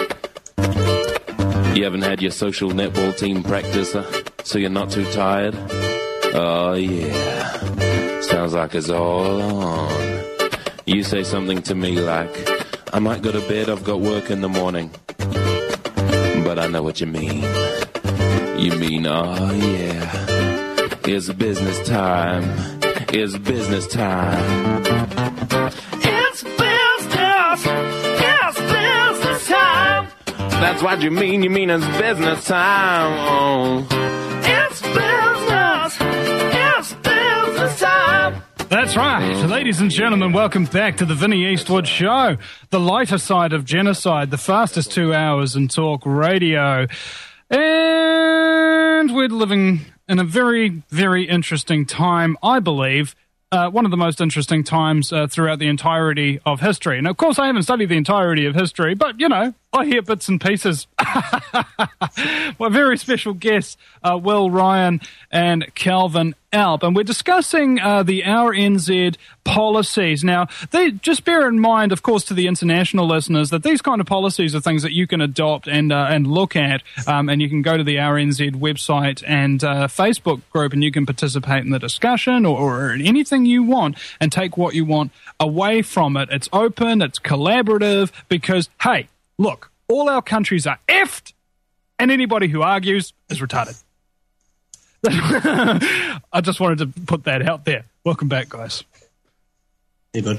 You haven't had your social netball team practice, uh, so you're not too tired? Oh, yeah. Sounds like it's all on. You say something to me like, I might go to bed, I've got work in the morning. But I know what you mean. You mean, oh, yeah. It's business time. It's business time. It's business. It's business time. That's what you mean. You mean it's business time. Oh. It's business. It's business time. That's right. So, ladies and gentlemen, welcome back to the Vinnie Eastwood Show, the lighter side of genocide, the fastest two hours in talk radio. And we're living in a very, very interesting time, I believe. Uh, one of the most interesting times uh, throughout the entirety of history. And, of course, I haven't studied the entirety of history, but, you know, I hear bits and pieces. My very special guests, uh, Will Ryan and Calvin Alp. And we're discussing uh, the R N Z policies. Now, they, just bear in mind, of course, to the international listeners, that these kind of policies are things that you can adopt and uh, and look at. Um, and you can go to the R N Z website and uh, Facebook group, and you can participate in the discussion or, or anything you want and take what you want away from it. It's open, it's collaborative, because, hey, look, all our countries are effed, and anybody who argues is retarded. I just wanted to put that out there. Welcome back, guys. Hey, bud.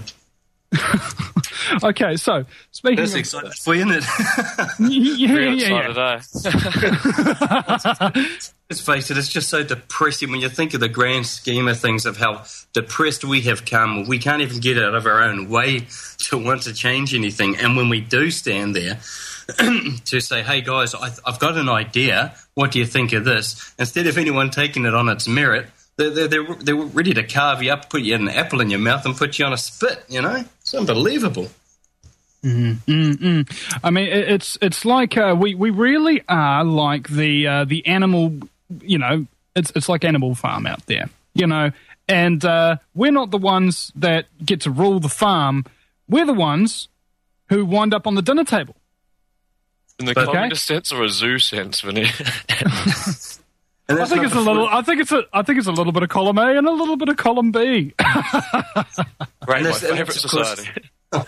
Okay, so speaking That's of... exciting for you, isn't it? yeah, Real yeah, excited, yeah. Let's face it, it's just so depressing when you think of the grand scheme of things, of how depressed we have come. We can't even get out of our own way to want to change anything. And when we do stand there to say, hey, guys, I, I've got an idea. What do you think of this? Instead of anyone taking it on its merit, they're, they're, they're, they're ready to carve you up, put you an apple in your mouth and put you on a spit, you know? It's unbelievable. Mm, mm, mm. I mean, it, it's it's like uh, we we really are like the uh, the animal, you know. It's it's like Animal Farm out there, you know. And uh, we're not the ones that get to rule the farm. We're the ones who wind up on the dinner table. In the Okay. communist sense or a zoo sense, Vinny? And I that's think not it's a the little. full- I think it's a. I think it's a little bit of column A and a little bit of column B. Right, my that's- and favourite that's, of course, society.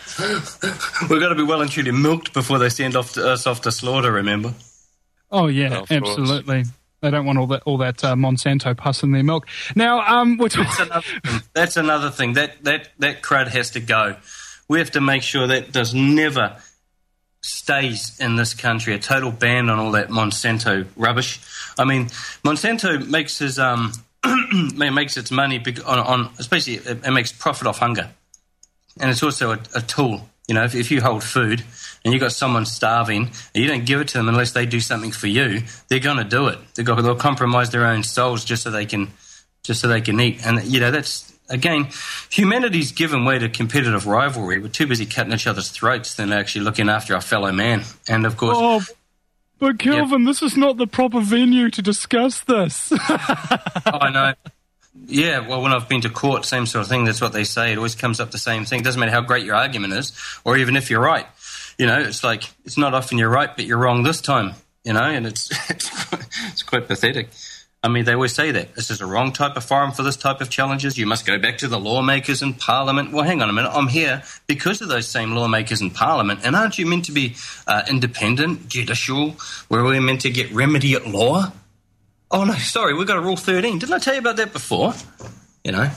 We've got to be well and truly milked before they send off to, us off to slaughter, remember? Oh yeah, Oh, of course. absolutely. They don't want all that all that uh, Monsanto pus in their milk. Now, um, we're That's talking. another thing. That's another thing. That, that, that crud has to go. We have to make sure that does never stays in this country. A total ban on all that Monsanto rubbish. I mean, Monsanto makes his um makes its money bec- on, on especially it, it makes profit off hunger, and it's also a, a tool. You know, if, if you hold food and you've got someone starving and you don't give it to them unless they do something for you, they're going to do it. They've got, they'll compromise their own souls just so they can, just so they can eat. And you know, that's again, humanity's given way to competitive rivalry. We're too busy cutting each other's throats than actually looking after our fellow man. And of course, Oh, but Kelvin, this is not the proper venue to discuss this. I know. Yeah, well, when I've been to court, same sort of thing. That's what they say. It always comes up the same thing. It doesn't matter how great your argument is, or even if you're right. You know, it's like it's not often you're right, but you're wrong this time. You know, and it's it's, it's quite pathetic. I mean, they always say that this is a wrong type of forum for this type of challenges. You must go back to the lawmakers in Parliament. Well, hang on a minute. I'm here because of those same lawmakers in Parliament, and aren't you meant to be uh, independent, judicial, where we're meant to get remedy at law? Oh, no, sorry, we've got a Rule thirteen. Didn't I tell you about that before? You know?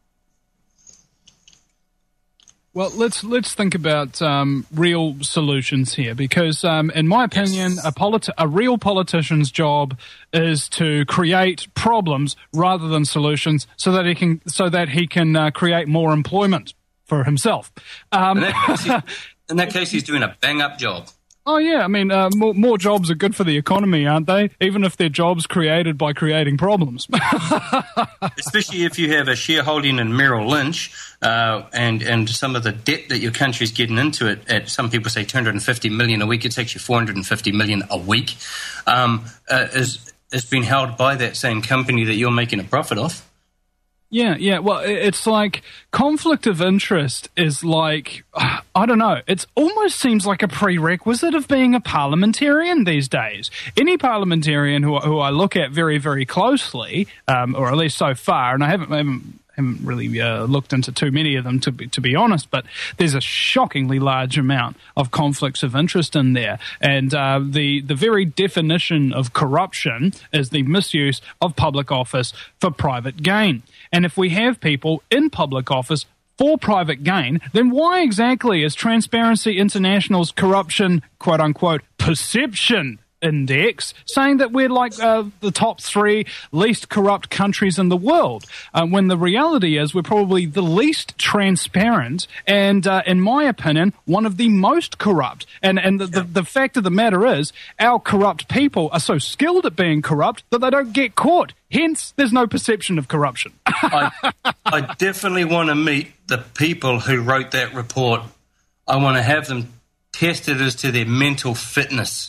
Well, let's let's think about um, real solutions here, because, um, in my opinion, a, politi- a real politician's job is to create problems rather than solutions, so that he can so that he can uh, create more employment for himself. Um, In that case, he- in that case, he's doing a bang-up job. Oh, yeah. I mean, uh, more, more jobs are good for the economy, aren't they? Even if they're jobs created by creating problems. Especially if you have a shareholding in Merrill Lynch uh, and, and some of the debt that your country's getting into it at, some people say two hundred fifty million dollars a week. It's actually four hundred fifty million dollars a week. Um, uh, is, is being held by that same company that you're making a profit off. Yeah, yeah. Well, it's like conflict of interest is like, I don't know, it almost seems like a prerequisite of being a parliamentarian these days. Any parliamentarian who, who I look at very, very closely, um, or at least so far, and I haven't, I haven't, haven't really uh, looked into too many of them, to be, to be honest, but there's a shockingly large amount of conflicts of interest in there. And uh, the, the very definition of corruption is the misuse of public office for private gain. And if we have people in public office for private gain, then why exactly is Transparency International's corruption, quote-unquote, perception index saying that we're like uh, the top three least corrupt countries in the world, uh, when the reality is we're probably the least transparent and, uh, in my opinion, one of the most corrupt. And, and the, the, the fact of the matter is our corrupt people are so skilled at being corrupt that they don't get caught. Hence, there's no perception of corruption. I, I definitely want to meet the people who wrote that report. I want to have them tested as to their mental fitness.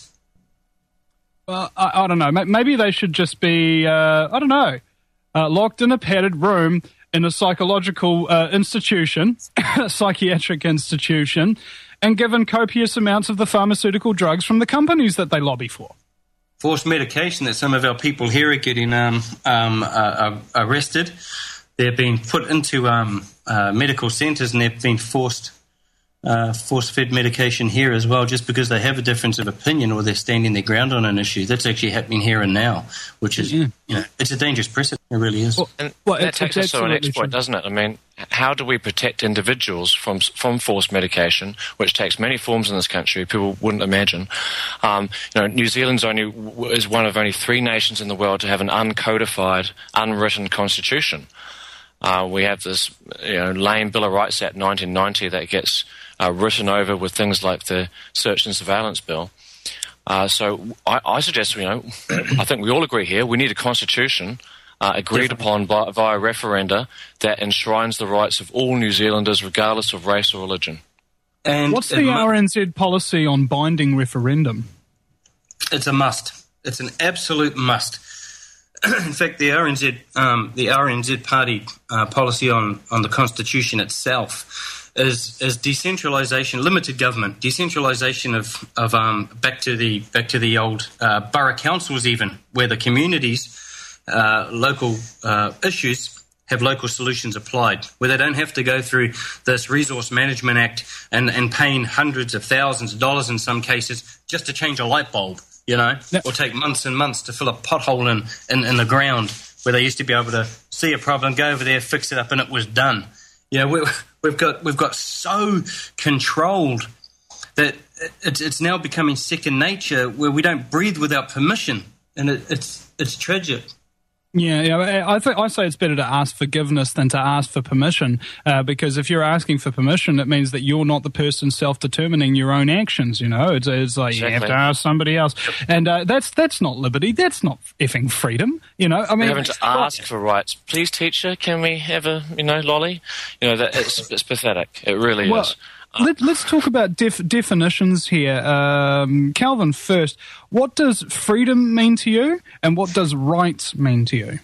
Well, I, I don't know. Maybe they should just be, uh, I don't know, uh, locked in a padded room in a psychological uh, institution, psychiatric institution, and given copious amounts of the pharmaceutical drugs from the companies that they lobby for. Forced medication that some of our people here are getting um, um, uh, arrested. They're being put into um, uh, medical centres and they've been forced Uh, force-fed medication here as well, just because they have a difference of opinion or they're standing their ground on an issue. That's actually happening here and now, which is, yeah. you know, it's a dangerous precedent. It really is. Well, and well, that takes us to our next point, doesn't it? I mean, how do we protect individuals from from forced medication, which takes many forms in this country? People wouldn't imagine. Um, you know, New Zealand's only is one of only three nations in the world to have an uncodified, unwritten constitution. Uh, we have this, you know, lame Bill of Rights Act nineteen ninety that gets uh, written over with things like the Search and Surveillance Bill. Uh, so I, I suggest, you know, I think we all agree here, we need a constitution uh, agreed upon by, via referenda that enshrines the rights of all New Zealanders, regardless of race or religion. And what's the R N Z policy on binding referendum? It's a must. It's an absolute must. In fact, the R N Z, um, the R N Z party uh, policy on, on the Constitution itself is is decentralisation, limited government, decentralisation of of um, back to the back to the old uh, borough councils, even where the communities, uh, local uh, issues have local solutions applied, where they don't have to go through this Resource Management Act and, and paying hundreds of thousands of dollars in some cases just to change a light bulb. You know, yep. Or take months and months to fill a pothole in, in, in the ground where they used to be able to see a problem, go over there, fix it up, and it was done. You know, we, we've got we've got so controlled that it's it's now becoming second nature, where we don't breathe without permission, and it, it's it's tragic. Yeah, yeah. I think I say it's better to ask forgiveness than to ask for permission, uh, because if you're asking for permission, it means that you're not the person self-determining your own actions. You know, it's, it's like exactly. You have to ask somebody else, and uh, that's that's not liberty. That's not effing freedom. You know, I mean, having to ask for rights. Please, teacher, can we have a you know lolly? You know, that it's it's pathetic. It really well, is. Let, let's talk about def, definitions here. Um, Calvin, first, what does freedom mean to you, and what does rights mean to you?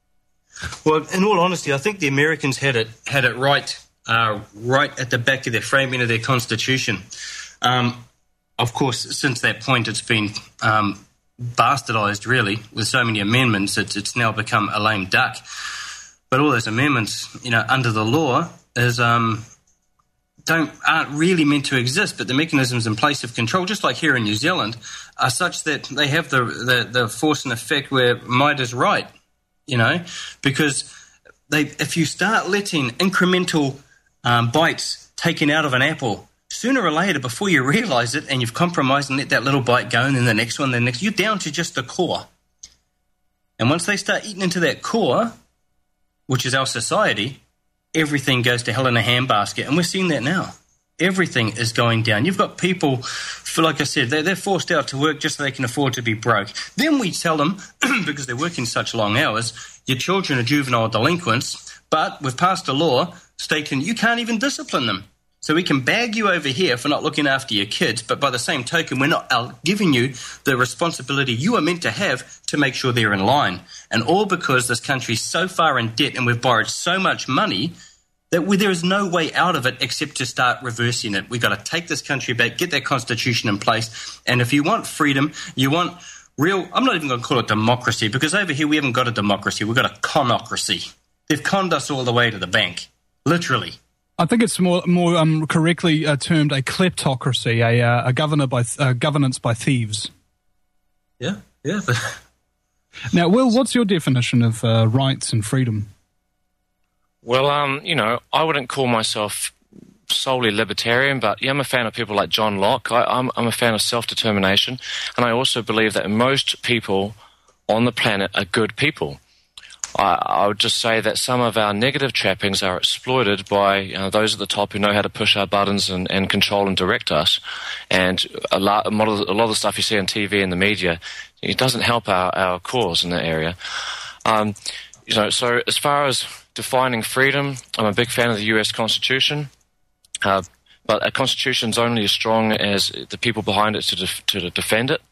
Well, in all honesty, I think the Americans had it had it right, uh, right at the back of their framing of their Constitution. Um, of course, since that point, it's been um, bastardized, really, with so many amendments. It's, it's now become a lame duck. But all those amendments, you know, under the law, is um, don't aren't really meant to exist. But the mechanisms in place of control, just like here in New Zealand, are such that they have the the, the force and effect where might is right. You know, because they if you start letting incremental um, bites taken out of an apple, sooner or later, before you realise it, and you've compromised and let that little bite go, and then the next one, the next, you're down to just the core. And once they start eating into that core, which is our society, everything goes to hell in a handbasket, and we're seeing that now. Everything is going down. You've got people, for, like I said, they're, they're forced out to work just so they can afford to be broke. Then we tell them, because they're working such long hours, your children are juvenile delinquents, but we've passed a law stating you can't even discipline them. So we can bag you over here for not looking after your kids, but by the same token, we're not giving you the responsibility you are meant to have to make sure they're in line. And all because this country's so far in debt and we've borrowed so much money that we, there is no way out of it except to start reversing it. We've got to take this country back, get that constitution in place. And if you want freedom, you want real, I'm not even going to call it democracy, because over here we haven't got a democracy. We've got a conocracy. They've conned us all the way to the bank, literally. I think it's more more um, correctly uh, termed a kleptocracy, a, uh, a governor by uh, governance by thieves. Yeah, yeah. Now, Will, what's your definition of uh, rights and freedom? Well, um, you know, I wouldn't call myself solely libertarian, but yeah, I'm a fan of people like John Locke. I, I'm, I'm a fan of self-determination, and I also believe that most people on the planet are good people. I, I would just say that some of our negative trappings are exploited by you know, those at the top who know how to push our buttons and, and control and direct us. And a lot, a lot of the stuff you see on T V and the media, it doesn't help our, our cause in that area. Um, you know, so as far as defining freedom, I'm a big fan of the U S Constitution, uh, but a Constitution is only as strong as the people behind it to, def- to defend it.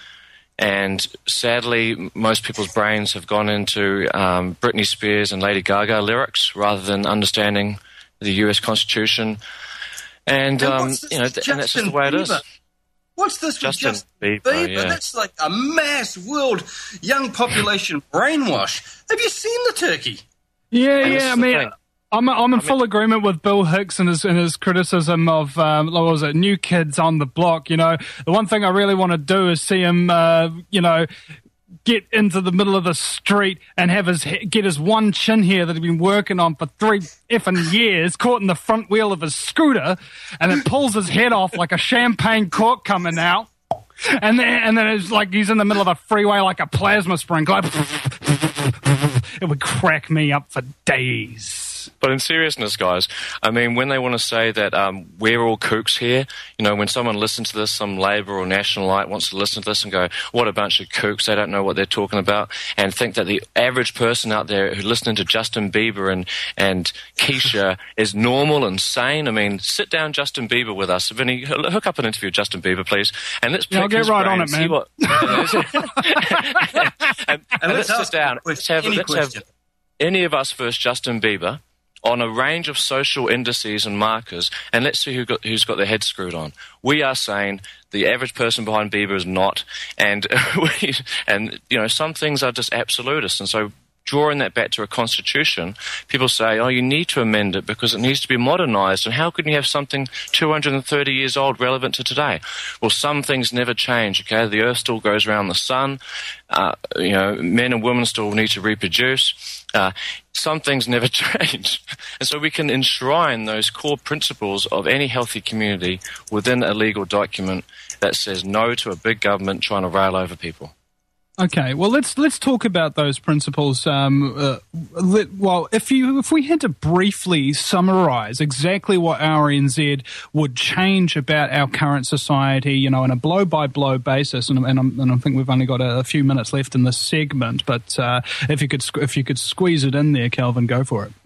And sadly, most people's brains have gone into um, Britney Spears and Lady Gaga lyrics rather than understanding the U S Constitution. And, and um, this, you know, th- and that's just the way it is. Bieber? What's this Justin with Justin Bieber? Bieber? Yeah. That's like a mass world young population brainwash. Have you seen the turkey? Yeah, And this yeah. I is the mean, thing. I'm I'm in I full mean- agreement with Bill Hicks and his and his criticism of um, what was it, New Kids on the Block. You know, the one thing I really want to do is see him, uh, you know, get into the middle of the street and have his get his one chin hair that he's been working on for three effing years caught in the front wheel of his scooter, and it pulls his head off like a champagne cork coming out. And then, and then it's like he's in the middle of a freeway like a plasma sprinkler. It would crack me up for days. But in seriousness, guys, I mean, when they want to say that um, we're all kooks here, you know, when someone listens to this, some Labour or Nationalite wants to listen to this and go, what a bunch of kooks, they don't know what they're talking about, and think that the average person out there who's listening to Justin Bieber and, and Keisha is normal and sane. I mean, sit down Justin Bieber with us. Vinny, hook up an interview with Justin Bieber, please, and let's pick yeah, I'll get his right brain, on it, man. see what... and, and, and let's sit down. Let's have, let's have any of us versus Justin Bieber on a range of social indices and markers, and let's see who got, who's got their head screwed on. We are saying the average person behind Bieber is not, and we, and you know, some things are just absolutist, and so drawing that back to a constitution, people say, oh, you need to amend it because it needs to be modernized, and how can you have something two hundred thirty years old relevant to today? Well, some things never change, okay? The earth still goes around the sun, uh, you know, men and women still need to reproduce, uh, some things never change. And so we can enshrine those core principles of any healthy community within a legal document that says no to a big government trying to rail over people. Okay, well let's let's talk about those principles. Um, uh, let, well, if you if we had to briefly summarise exactly what R N Z would change about our current society, you know, on a blow by blow basis, and, and, I'm, and I think we've only got a, a few minutes left in this segment, but uh, if you could if you could squeeze it in there, Calvin, go for it.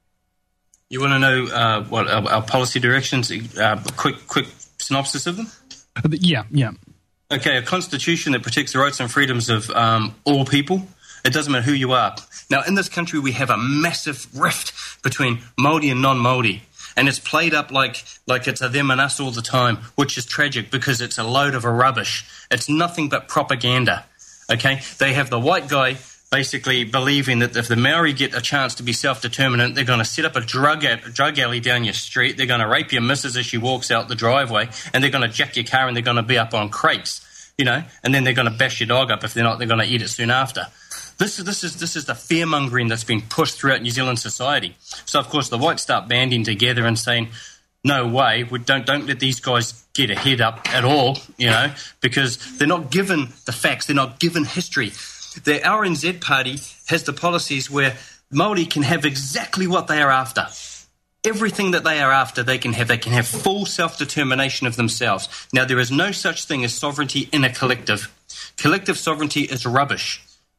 You want to know uh, what our, our policy directions? Uh, quick quick synopsis of them. Yeah, yeah. Okay, a constitution that protects the rights and freedoms of um, all people. It doesn't matter who you are. Now, in this country, we have a massive rift between Māori and non-Māori, and it's played up like like it's a them and us all the time, which is tragic because it's a load of a rubbish. It's nothing but propaganda. Okay, they have the white guy basically believing that if the Maori get a chance to be self-determinant, they're going to set up a drug a drug alley down your street, they're going to rape your missus as she walks out the driveway, and they're going to jack your car and they're going to be up on crates, you know, and then they're going to bash your dog up. If they're not, they're going to eat it soon after. This is this is this is the fear-mongering that's been pushed throughout New Zealand society. So, of course, the whites start banding together and saying, no way, we don't don't let these guys get a head up at all, you know, because they're not given the facts, they're not given history. The R N Z party has the policies where Māori can have exactly what they are after. everything that they are after, they can have. They can have full self-determination of themselves. Now, there is no such thing as sovereignty in a collective. Collective sovereignty is rubbish.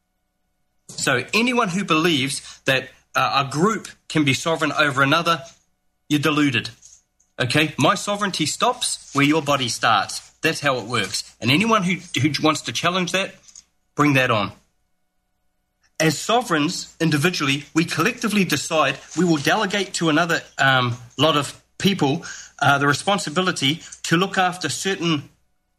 So anyone who believes that uh, a group can be sovereign over another, you're deluded. Okay? My sovereignty stops where your body starts. That's how it works. And anyone who, who wants to challenge that, bring that on. As sovereigns, individually, we collectively decide we will delegate to another um, lot of people uh, the responsibility to look after certain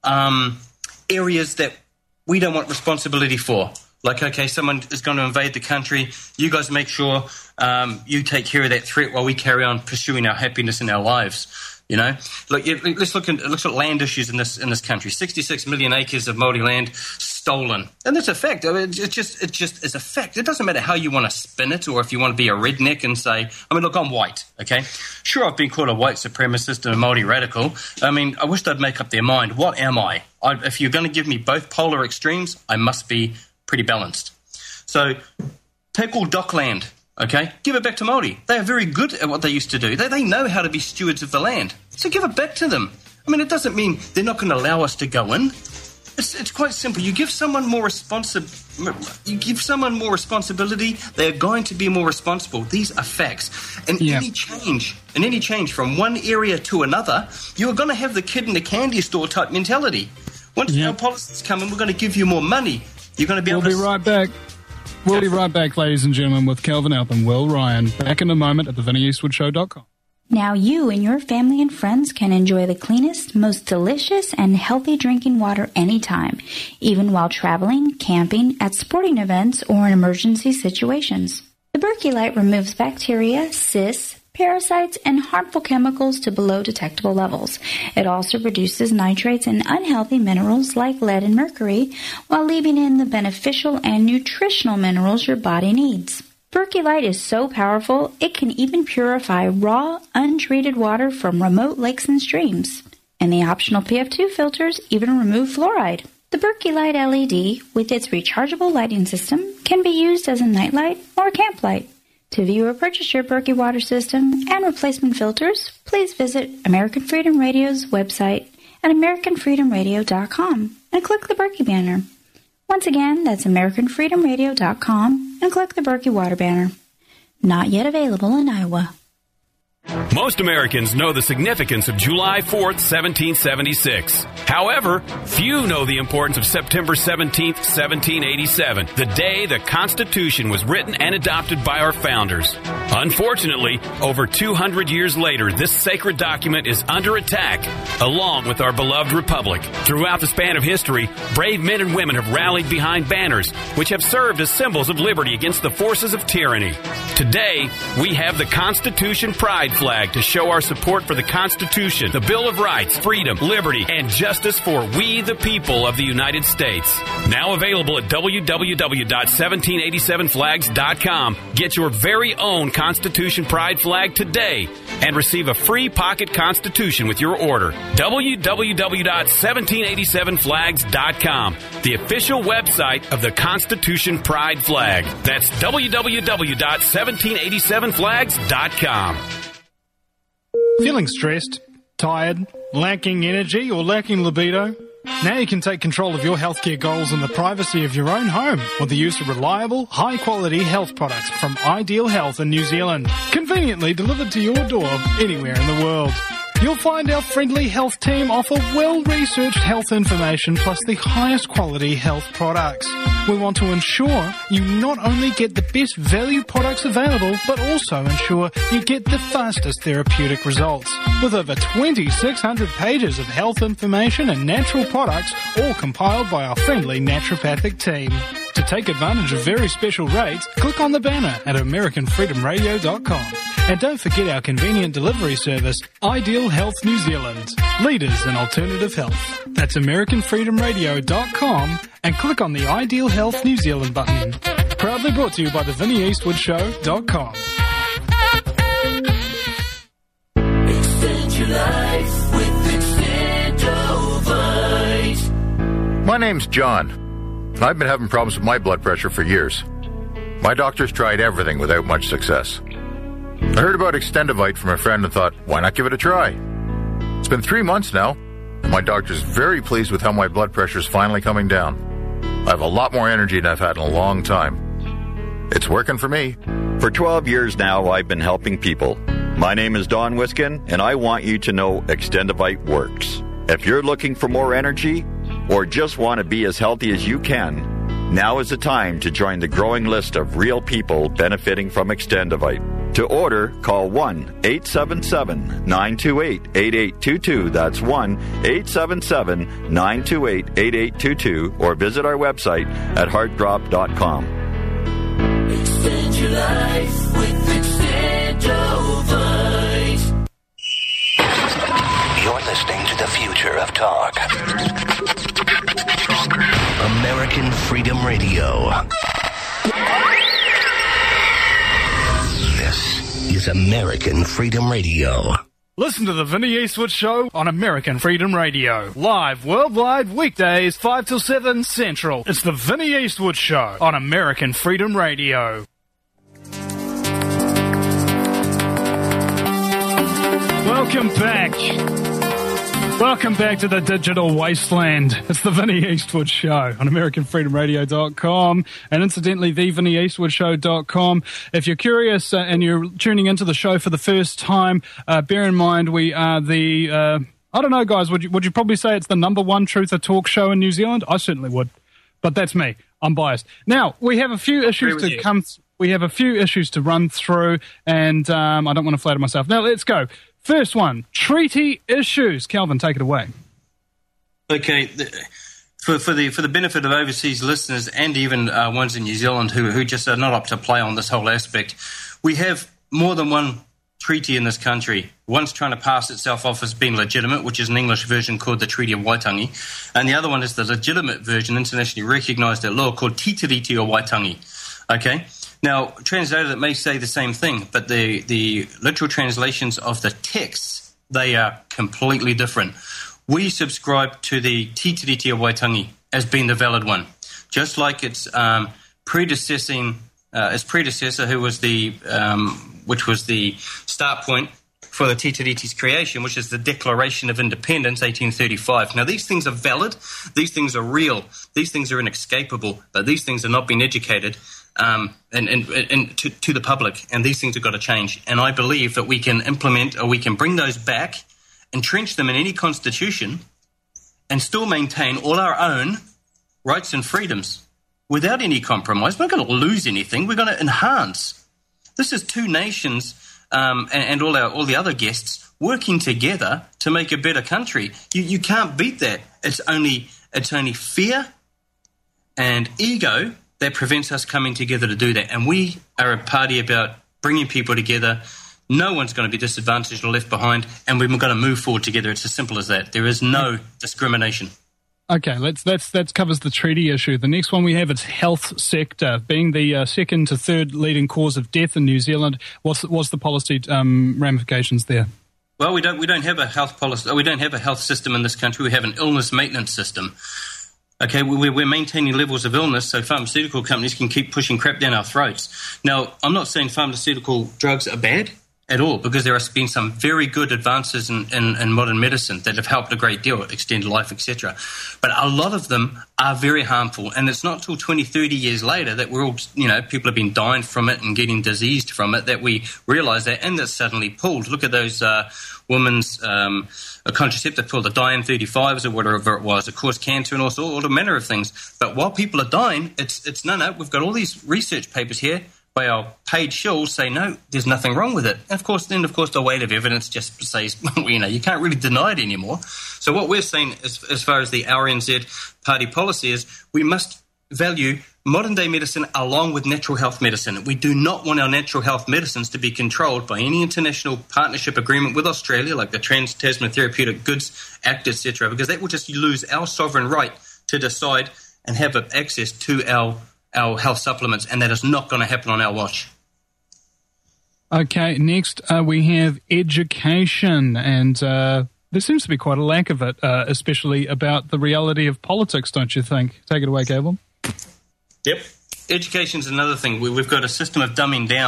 um, areas that we don't want responsibility for. Like, okay, someone is going to invade the country. You guys make sure um, you take care of that threat while we carry on pursuing our happiness in our lives. You know, look. Let's look at let's look at land issues in this in this country. Sixty-six million acres of Māori land stolen, and that's a fact. I mean, it just it just is a fact. It doesn't matter how you want to spin it, or if you want to be a redneck and say, I mean, look, I'm white. Okay, sure, I've been called a white supremacist and a Māori radical. I mean, I wish they'd make up their mind. What am I? I if you're going to give me both polar extremes, I must be pretty balanced. So, take all dockland. Okay, give it back to Māori. They are very good at what they used to do. They they know how to be stewards of the land. So give it back to them. I mean, it doesn't mean they're not going to allow us to go in. It's it's quite simple. You give someone more responsi- you give someone more responsibility, they are going to be more responsible. These are facts. And yeah. any change, and any change from one area to another, you are going to have the kid in the candy store type mentality. Once yeah. our policies come in, we're going to give you more money. You're going to be able we'll to... We'll be right back. We'll be right back, ladies and gentlemen, with Calvin Alp and Will Ryan. Back in a moment at the Vinnie Eastwood Show dot com. Now you and your family and friends can enjoy the cleanest, most delicious, and healthy drinking water anytime, even while traveling, camping, at sporting events, or in emergency situations. The Berkey Light removes bacteria, cysts, parasites, and harmful chemicals to below detectable levels. It also reduces nitrates and unhealthy minerals like lead and mercury, while leaving in the beneficial and nutritional minerals your body needs. Berkey Light is so powerful, it can even purify raw, untreated water from remote lakes and streams. And the optional P F two filters even remove fluoride. The Berkey Light L E D, with its rechargeable lighting system, can be used as a nightlight or camp light. To view or purchase your Berkey water system and replacement filters, please visit American Freedom Radio's website at American Freedom Radio dot com and click the Berkey banner. Once again, that's American Freedom Radio dot com and click the Berkey water banner. Not yet available in Iowa. Most Americans know the significance of July fourth, seventeen seventy-six. However, few know the importance of September seventeenth, seventeen eighty-seven, the day the Constitution was written and adopted by our founders. Unfortunately, over two hundred years later, this sacred document is under attack, along with our beloved republic. Throughout the span of history, brave men and women have rallied behind banners, which have served as symbols of liberty against the forces of tyranny. Today, we have the Constitution Pride flag to show our support for the Constitution, the Bill of Rights, freedom, liberty, and justice for we the people of the United States. Now available at w w w dot seventeen eighty-seven flags dot com. Get your very own Constitution Pride flag today and receive a free pocket Constitution with your order. w w w dot seventeen eighty-seven flags dot com, the official website of the Constitution Pride flag. That's w w w dot seventeen eighty-seven flags dot com. Feeling stressed, tired, lacking energy, or lacking libido? Now you can take control of your healthcare goals in the privacy of your own home with the use of reliable, high-quality health products from Ideal Health in New Zealand, conveniently delivered to your door anywhere in the world. You'll find our friendly health team offer well-researched health information plus the highest quality health products. We want to ensure you not only get the best value products available, but also ensure you get the fastest therapeutic results. With over twenty-six hundred pages of health information and natural products, all compiled by our friendly naturopathic team. To take advantage of very special rates, click on the banner at American Freedom Radio dot com. And don't forget our convenient delivery service, Ideal Health New Zealand, leaders in alternative health. That's American Freedom Radio dot com and click on the Ideal Health New Zealand button. Proudly brought to you by the Vinnie Eastwood Show dot com. Extend your life with Extendovite. My name's John, and I've been having problems with my blood pressure for years. My doctor's tried everything without much success. I heard about Extendivite from a friend and thought, why not give it a try? It's been three months now. My doctor's very pleased with how my blood pressure's finally coming down. I have a lot more energy than I've had in a long time. It's working for me. For twelve years now, I've been helping people. My name is Don Wiskin, and I want you to know Extendivite works. If you're looking for more energy or just want to be as healthy as you can, now is the time to join the growing list of real people benefiting from Extendivite. To order, call one eight seven seven, nine two eight, eight eight two two. That's one eight seven seven, nine two eight, eight eight two two, or visit our website at heart drop dot com. Extend your life with Extendivite. You're listening to the future of talk. American Freedom Radio. This is American Freedom Radio. Listen to the Vinny Eastwood Show on American Freedom Radio. Live worldwide weekdays, five till seven Central. It's the Vinny Eastwood Show on American Freedom Radio. Welcome back. Welcome back to the digital wasteland. It's the Vinny Eastwood Show on American Freedom Radio dot com and incidentally the Vinny Eastwood Show dot com. If you're curious uh, and you're tuning into the show for the first time, uh, bear in mind we are the, uh, I don't know guys, would you, would you probably say it's the number one truth or talk show in New Zealand? I certainly would, but that's me. I'm biased. Now, we have a few issues to you. come th- We have a few issues to run through and um, I don't want to flatter myself. Now, let's go. First one, treaty issues. Calvin, take it away. Okay, the, for for the for the benefit of overseas listeners and even uh, ones in New Zealand who who just are not up to play on this whole aspect, we have more than one treaty in this country. One's trying to pass itself off as being legitimate, which is an English version called the Treaty of Waitangi, and the other one is the legitimate version, internationally recognised at law, called Titiriti o Waitangi. Okay. Now, translated, it may say the same thing, but the, the literal translations of the texts, they are completely different. We subscribe to the Titiriti o Waitangi as being the valid one, just like its um, predecessing, uh, its predecessor, who was the, um, which was the start point for the Titiriti's creation, which is the Declaration of Independence, eighteen thirty-five. Now, these things are valid, these things are real, these things are inescapable, but these things are not being educated Um, and, and, and to, to the public, and these things have got to change. And I believe that we can implement, or we can bring those back, entrench them in any constitution, and still maintain all our own rights and freedoms without any compromise. We're not going to lose anything. We're going to enhance. This is two nations um, and, and all our all the other guests working together to make a better country. You you can't beat that. It's only it's only fear and ego that prevents us coming together to do that. And we are a party about bringing people together. No one's going to be disadvantaged or left behind, and we're going to move forward together. It's as simple as that. There is no discrimination. Okay, let's that's that covers the treaty issue. The next one we have is health sector, being the uh, second to third leading cause of death in New Zealand. What's what's the policy um, ramifications there? Well, we don't we don't have a health policy. We don't have a health system in this country. We have an illness maintenance system. Okay, we're maintaining levels of illness so pharmaceutical companies can keep pushing crap down our throats. Now, I'm not saying pharmaceutical drugs are bad at all, because there has been some very good advances in, in, in modern medicine that have helped a great deal, extended life, et cetera. But a lot of them are very harmful, and it's not till twenty, thirty years later that we're all, you know, people have been dying from it and getting diseased from it that we realise that, and that's suddenly pulled. Look at those uh, women's um, a contraceptive pill, the Diane thirty-fives or whatever it was. It caused cancer and also all, all manner of things. But while people are dying, it's it's no, no. We've got all these research papers here by our paid shills say no, there's nothing wrong with it. And of course, then of course the weight of evidence just says, you know, you can't really deny it anymore. So what we're saying as, as far as the R N Z party policy is, we must value modern day medicine along with natural health medicine. We do not want our natural health medicines to be controlled by any international partnership agreement with Australia, like the Trans-Tasman Therapeutic Goods Act, et cetera, because that will just lose our sovereign right to decide and have access to our our health supplements, and that is not going to happen on our watch. Okay, next uh, we have education, and uh, there seems to be quite a lack of it, uh, especially about the reality of politics, don't you think? Take it away, Calvin. Yep. Education is another thing. We, we've got a system of dumbing down.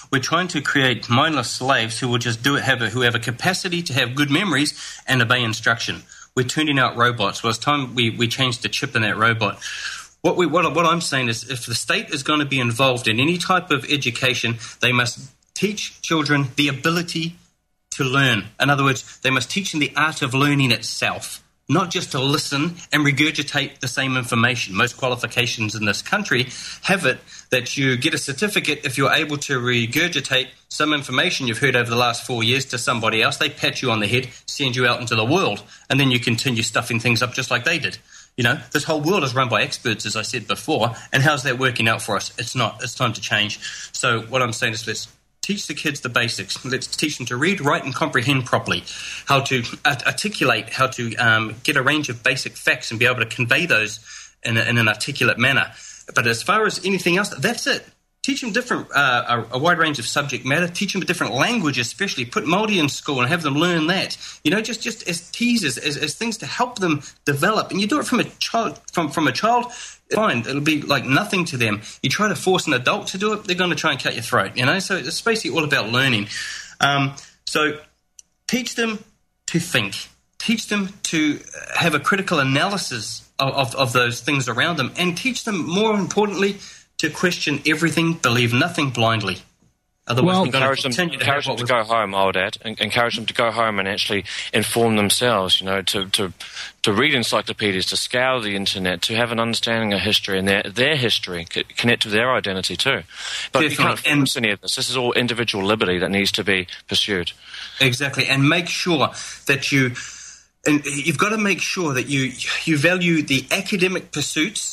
we're trying to create mindless slaves who will just do it, have a, who have a capacity to have good memories and obey instruction. We're turning out robots. Well, it's time we, we changed the chip in that robot. What we what, what I'm saying is, if the state is going to be involved in any type of education, they must teach children the ability to learn. In other words, they must teach them the art of learning itself, not just to listen and regurgitate the same information. Most qualifications in this country have it that you get a certificate if you're able to regurgitate some information you've heard over the last four years to somebody else. They pat you on the head, send you out into the world, and then you continue stuffing things up just like they did. You know, this whole world is run by experts, as I said before, and how's that working out for us? It's not. It's time to change. So what I'm saying is, let's teach the kids the basics. Let's teach them to read, write, and comprehend properly, how to art- articulate, how to um, get a range of basic facts and be able to convey those in, a, in an articulate manner. But as far as anything else, that's it. Teach them different, uh, a, a wide range of subject matter. Teach them a different language, especially. Put Māori in school and have them learn that. You know, just, just as teasers, as, as things to help them develop. And you do it from a child, from, from a child, fine. It'll be like nothing to them. You try to force an adult to do it, they're going to try and cut your throat, you know? So it's basically all about learning. Um, so teach them to think. Teach them to have a critical analysis of, of, of those things around them, and teach them, more importantly, to question everything, believe nothing blindly. Otherwise, well, we're going encourage to them, to encourage them to go home, I would add. Encourage them to go home and actually inform themselves, you know, to, to, to read encyclopedias, to scour the internet, to have an understanding of history and their, their history, connect to their identity too. But Definitely. You can't force any of this. This is all individual liberty that needs to be pursued. Exactly. And make sure that you, and you've got to make sure that you, you value the academic pursuits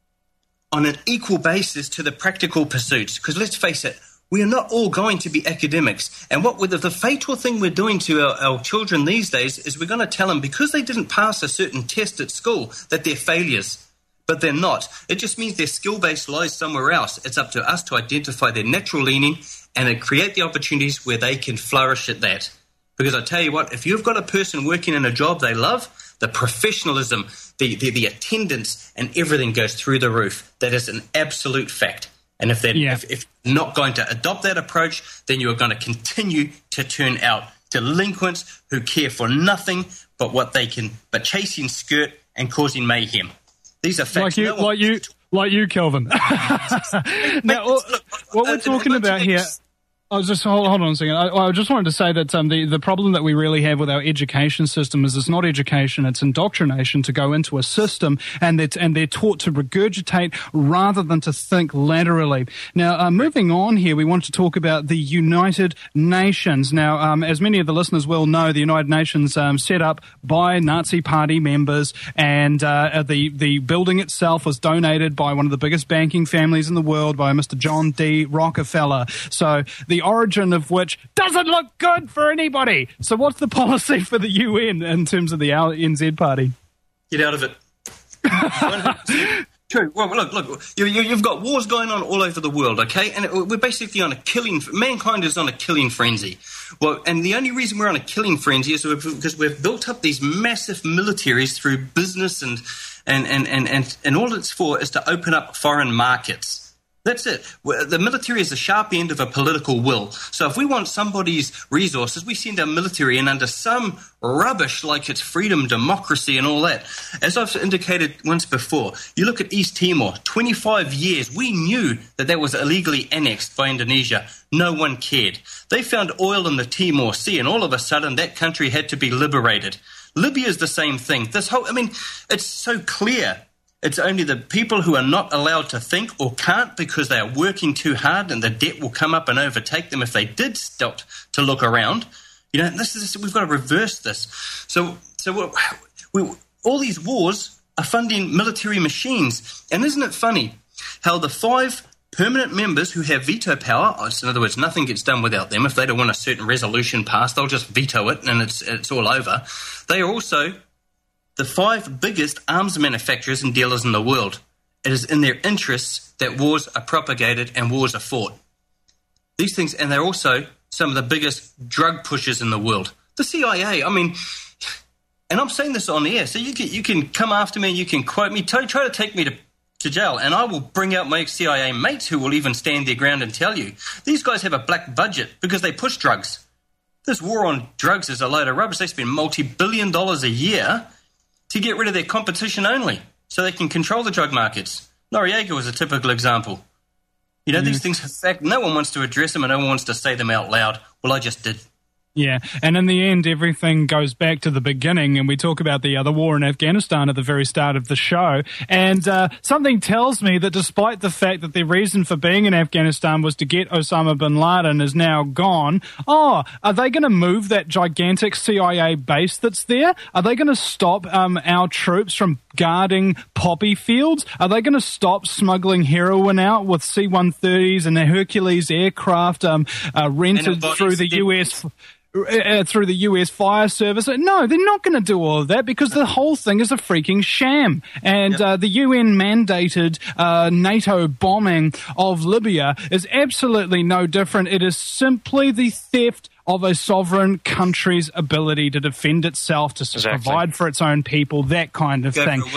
on an equal basis to the practical pursuits. Because let's face it, we are not all going to be academics. And what with the, the fatal thing we're doing to our, our children these days is we're going to tell them, because they didn't pass a certain test at school, that they're failures. But they're not. It just means their skill base lies somewhere else. It's up to us to identify their natural leaning and create the opportunities where they can flourish at that. Because I tell you what, if you've got a person working in a job they love, the professionalism, the, the, the attendance, and everything goes through the roof. That is an absolute fact. And if they're yeah. if, if not going to adopt that approach, then you are going to continue to turn out delinquents who care for nothing but what they can, but chasing skirt and causing mayhem. These are facts. Like you, no like you, like you, Kelvin. Now, look, what we're talking about here. I was just hold, hold on a second. I, I just wanted to say that um, the the problem that we really have with our education system is it's not education; it's indoctrination to go into a system, and they're and they're taught to regurgitate rather than to think laterally. Now, uh, moving on here, we want to talk about the United Nations. Now, um, as many of the listeners will know, the United Nations um, set up by Nazi Party members, and uh, the the building itself was donated by one of the biggest banking families in the world, by Mister John D. Rockefeller. So the The origin of which doesn't look good for anybody. So what's the policy for the U N in terms of the N Z Party? Get out of it. True. Well, look, look. You, you, you've got wars going on all over the world, okay? And it, we're basically on a killing. Mankind is on a killing frenzy. Well, and the only reason we're on a killing frenzy is because we've built up these massive militaries through business, and and and and and, and all it's for is to open up foreign markets. That's it. The military is the sharp end of a political will. So if we want somebody's resources, we send our military in under some rubbish like it's freedom, democracy, and all that. As I've indicated once before, you look at East Timor, twenty-five years, we knew that that was illegally annexed by Indonesia. No one cared. They found oil in the Timor Sea, and all of a sudden that country had to be liberated. Libya is the same thing. This whole, I mean, it's so clear. It's only the people who are not allowed to think or can't because they are working too hard, and the debt will come up and overtake them if they did stop to look around. You know, this is we've got to reverse this. So, so we, we, all these wars are funding military machines, and isn't it funny how the five permanent members who have veto power, in other words, nothing gets done without them. If they don't want a certain resolution passed, they'll just veto it, and it's it's all over. They are also the five biggest arms manufacturers and dealers in the world. It is in their interests that wars are propagated and wars are fought. These things, and they're also some of the biggest drug pushers in the world. The C I A, I mean, and I'm saying this on the air, so you can you can come after me, you can quote me, try, try to take me to to jail. And I will bring out my ex-C I A mates who will even stand their ground and tell you. These guys have a black budget because they push drugs. This war on drugs is a load of rubbish. They spend multi-billion dollars a year to get rid of their competition only so they can control the drug markets. Noriega was a typical example. You know, mm. these things are fact. No one wants to address them and no one wants to say them out loud. Well, I just did. Yeah, and in the end, everything goes back to the beginning, and we talk about the other war in Afghanistan at the very start of the show, and uh, something tells me that despite the fact that the reason for being in Afghanistan was to get Osama bin Laden is now gone, oh, are they going to move that gigantic C I A base that's there? Are they going to stop um, our troops from guarding poppy fields? Are they going to stop smuggling heroin out with C one thirties and the Hercules aircraft um, uh, rented through the U S Uh, through the U S Fire Service? No, they're not going to do all of that because the whole thing is a freaking sham. And yep. uh, the U N mandated uh, NATO bombing of Libya is absolutely no different. It is simply the theft of a sovereign country's ability to defend itself, to exactly. provide for its own people, that kind of Go thing.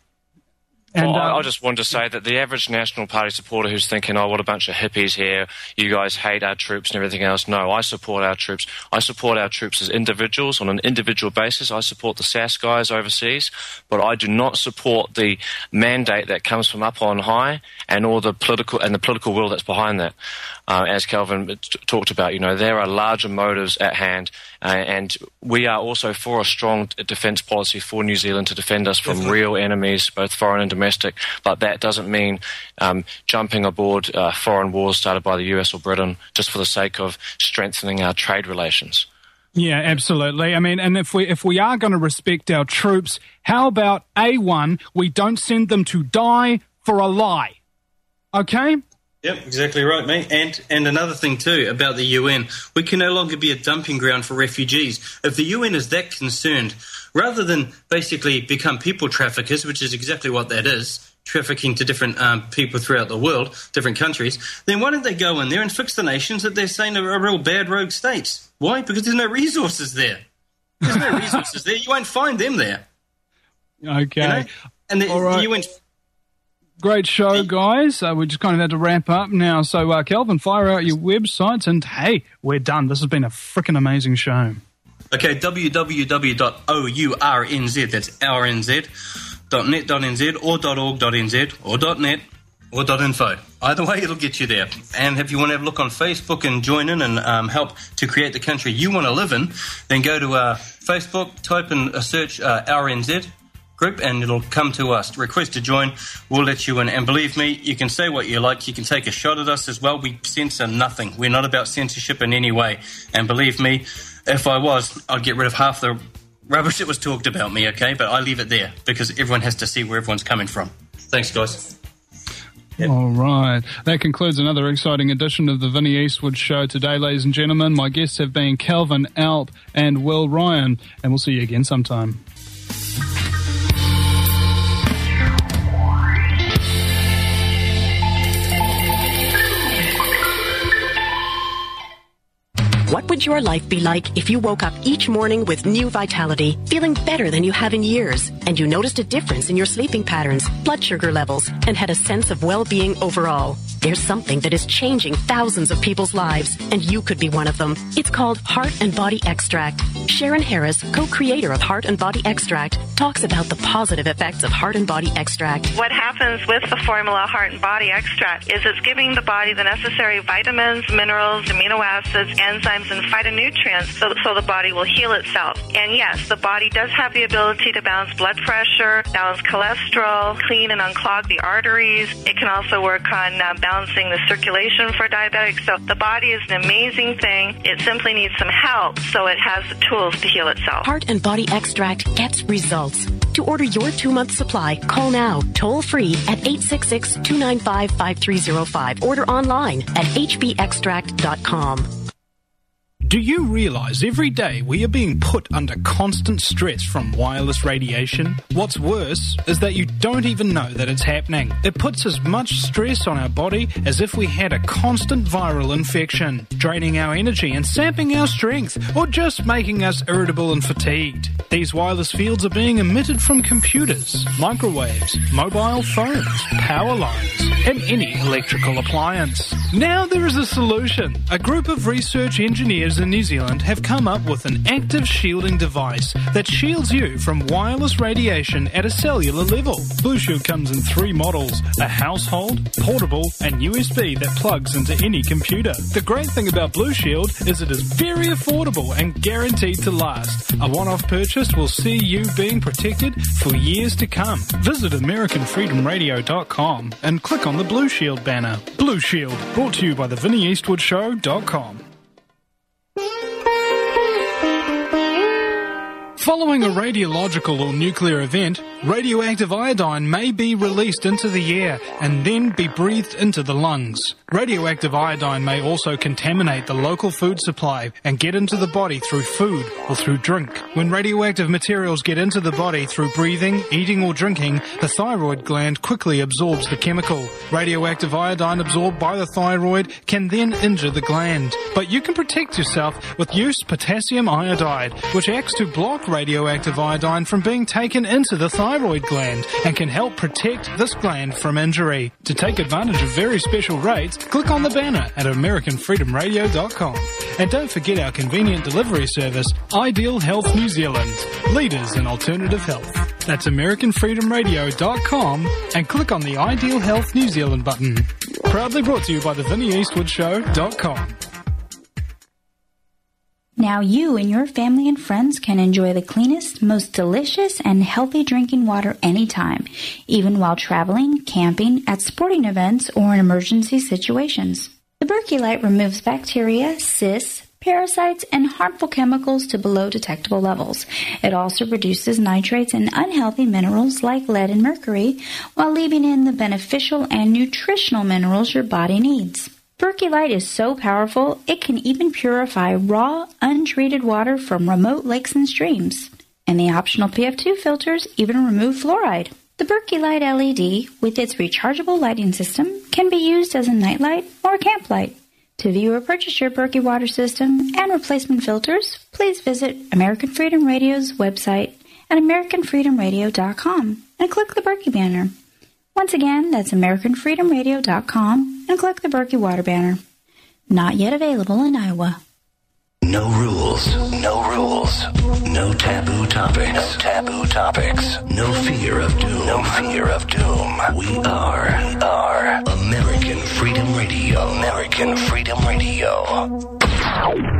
And, well, uh, I just wanted to say that the average National Party supporter who's thinking, oh, what a bunch of hippies here, you guys hate our troops and everything else. No, I support our troops. I support our troops as individuals on an individual basis. I support the S A S guys overseas, but I do not support the mandate that comes from up on high and all the political and the political will that's behind that. Uh, as Kelvin t- talked about, you know, there are larger motives at hand, uh, and we are also for a strong defence policy for New Zealand to defend us from Definitely. real enemies, both foreign and domestic, but that doesn't mean um, jumping aboard uh, foreign wars started by the U S or Britain just for the sake of strengthening our trade relations. Yeah, absolutely. I mean, and if we if we are going to respect our troops, how about A one, we don't send them to die for a lie? Okay? Yep, exactly right, mate. And and another thing too about the U N, we can no longer be a dumping ground for refugees. If the U N is that concerned, rather than basically become people traffickers, which is exactly what that is, trafficking to different um, people throughout the world, different countries, then why don't they go in there and fix the nations that they're saying are, are real bad rogue states? Why? Because there's no resources there. There's no resources there. You won't find them there. Okay. You know? And the, All right. the U N... Great show, guys. Uh, we just kind of had to wrap up now. So, uh, Kelvin, fire out your websites, and hey, we're done. This has been a freaking amazing show. Okay, w w w dot o u r n z, that's our N Z, dot net dot n z, or .org dot n z, or .net, or .info. Either way, it'll get you there. And if you want to have a look on Facebook and join in and um, help to create the country you want to live in, then go to uh, Facebook, type in a search uh, our N Z group, and it'll come to us. Request to join, we'll let you in. And believe me, you can say what you like, you can take a shot at us as well. We censor nothing. We're not about censorship in any way. And believe me, if I was, I'd get rid of half the rubbish that was talked about me, okay? But I leave it there because everyone has to see where everyone's coming from. Thanks, guys. Yep. All right. That concludes another exciting edition of the Vinnie Eastwood Show today, ladies and gentlemen. My guests have been Kelvin Alp and Will Ryan, and we'll see you again sometime. What would your life be like if you woke up each morning with new vitality, feeling better than you have in years, and you noticed a difference in your sleeping patterns, blood sugar levels, and had a sense of well-being overall? There's something that is changing thousands of people's lives, and you could be one of them. It's called Heart and Body Extract. Sharon Harris, co-creator of Heart and Body Extract, talks about the positive effects of Heart and Body Extract. What happens with the formula Heart and Body Extract is it's giving the body the necessary vitamins, minerals, amino acids, enzymes, and phytonutrients so, so the body will heal itself. And yes, the body does have the ability to balance blood pressure, balance cholesterol, clean and unclog the arteries. It can also work on uh, balancing the circulation for diabetics. So the body is an amazing thing. It simply needs some help so it has the tools to heal itself. Heart and Body Extract gets results. To order your two-month supply, call now, toll-free at eight six six, two nine five, five three zero five. Order online at h b extract dot com. Do you realize every day we are being put under constant stress from wireless radiation? What's worse is that you don't even know that it's happening. It puts as much stress on our body as if we had a constant viral infection, draining our energy and sapping our strength, or just making us irritable and fatigued. These wireless fields are being emitted from computers, microwaves, mobile phones, power lines, and any electrical appliance. Now there is a solution. A group of research engineers in New Zealand have come up with an active shielding device that shields you from wireless radiation at a cellular level. Blue Shield comes in three models: a household, portable, and U S B that plugs into any computer. The great thing about Blue Shield is it is very affordable and guaranteed to last. A one-off purchase will see you being protected for years to come. Visit American Freedom Radio dot com and click on the Blue Shield banner. Blue Shield, brought to you by the Vinnie Eastwood Show dot com. Following a radiological or nuclear event, radioactive iodine may be released into the air and then be breathed into the lungs. Radioactive iodine may also contaminate the local food supply and get into the body through food or through drink. When radioactive materials get into the body through breathing, eating or drinking, the thyroid gland quickly absorbs the chemical. Radioactive iodine absorbed by the thyroid can then injure the gland. But you can protect yourself with use potassium iodide, which acts to block radioactive iodine from being taken into the thyroid gland and can help protect this gland from injury. To take advantage of very special rates, click on the banner at American Freedom Radio dot com. And don't forget our convenient delivery service, Ideal Health New Zealand, leaders in alternative health. That's American Freedom Radio dot com and click on the Ideal Health New Zealand button. Proudly brought to you by the Vinnie Eastwood Show dot com. Now you and your family and friends can enjoy the cleanest, most delicious, and healthy drinking water anytime, even while traveling, camping, at sporting events, or in emergency situations. The Berkey Light removes bacteria, cysts, parasites, and harmful chemicals to below detectable levels. It also reduces nitrates and unhealthy minerals like lead and mercury, while leaving in the beneficial and nutritional minerals your body needs. Berkey Light is so powerful, it can even purify raw, untreated water from remote lakes and streams. And the optional P F two filters even remove fluoride. The Berkey Light L E D, with its rechargeable lighting system, can be used as a nightlight or camp light. To view or purchase your Berkey water system and replacement filters, please visit American Freedom Radio's website at American Freedom Radio dot com and click the Berkey banner. Once again, that's American Freedom Radio dot com and click the Berkey Water banner. Not yet available in Iowa. No rules, no rules, no taboo topics, no taboo topics, no fear of doom, no fear of doom. We are, we are American Freedom Radio, American Freedom Radio.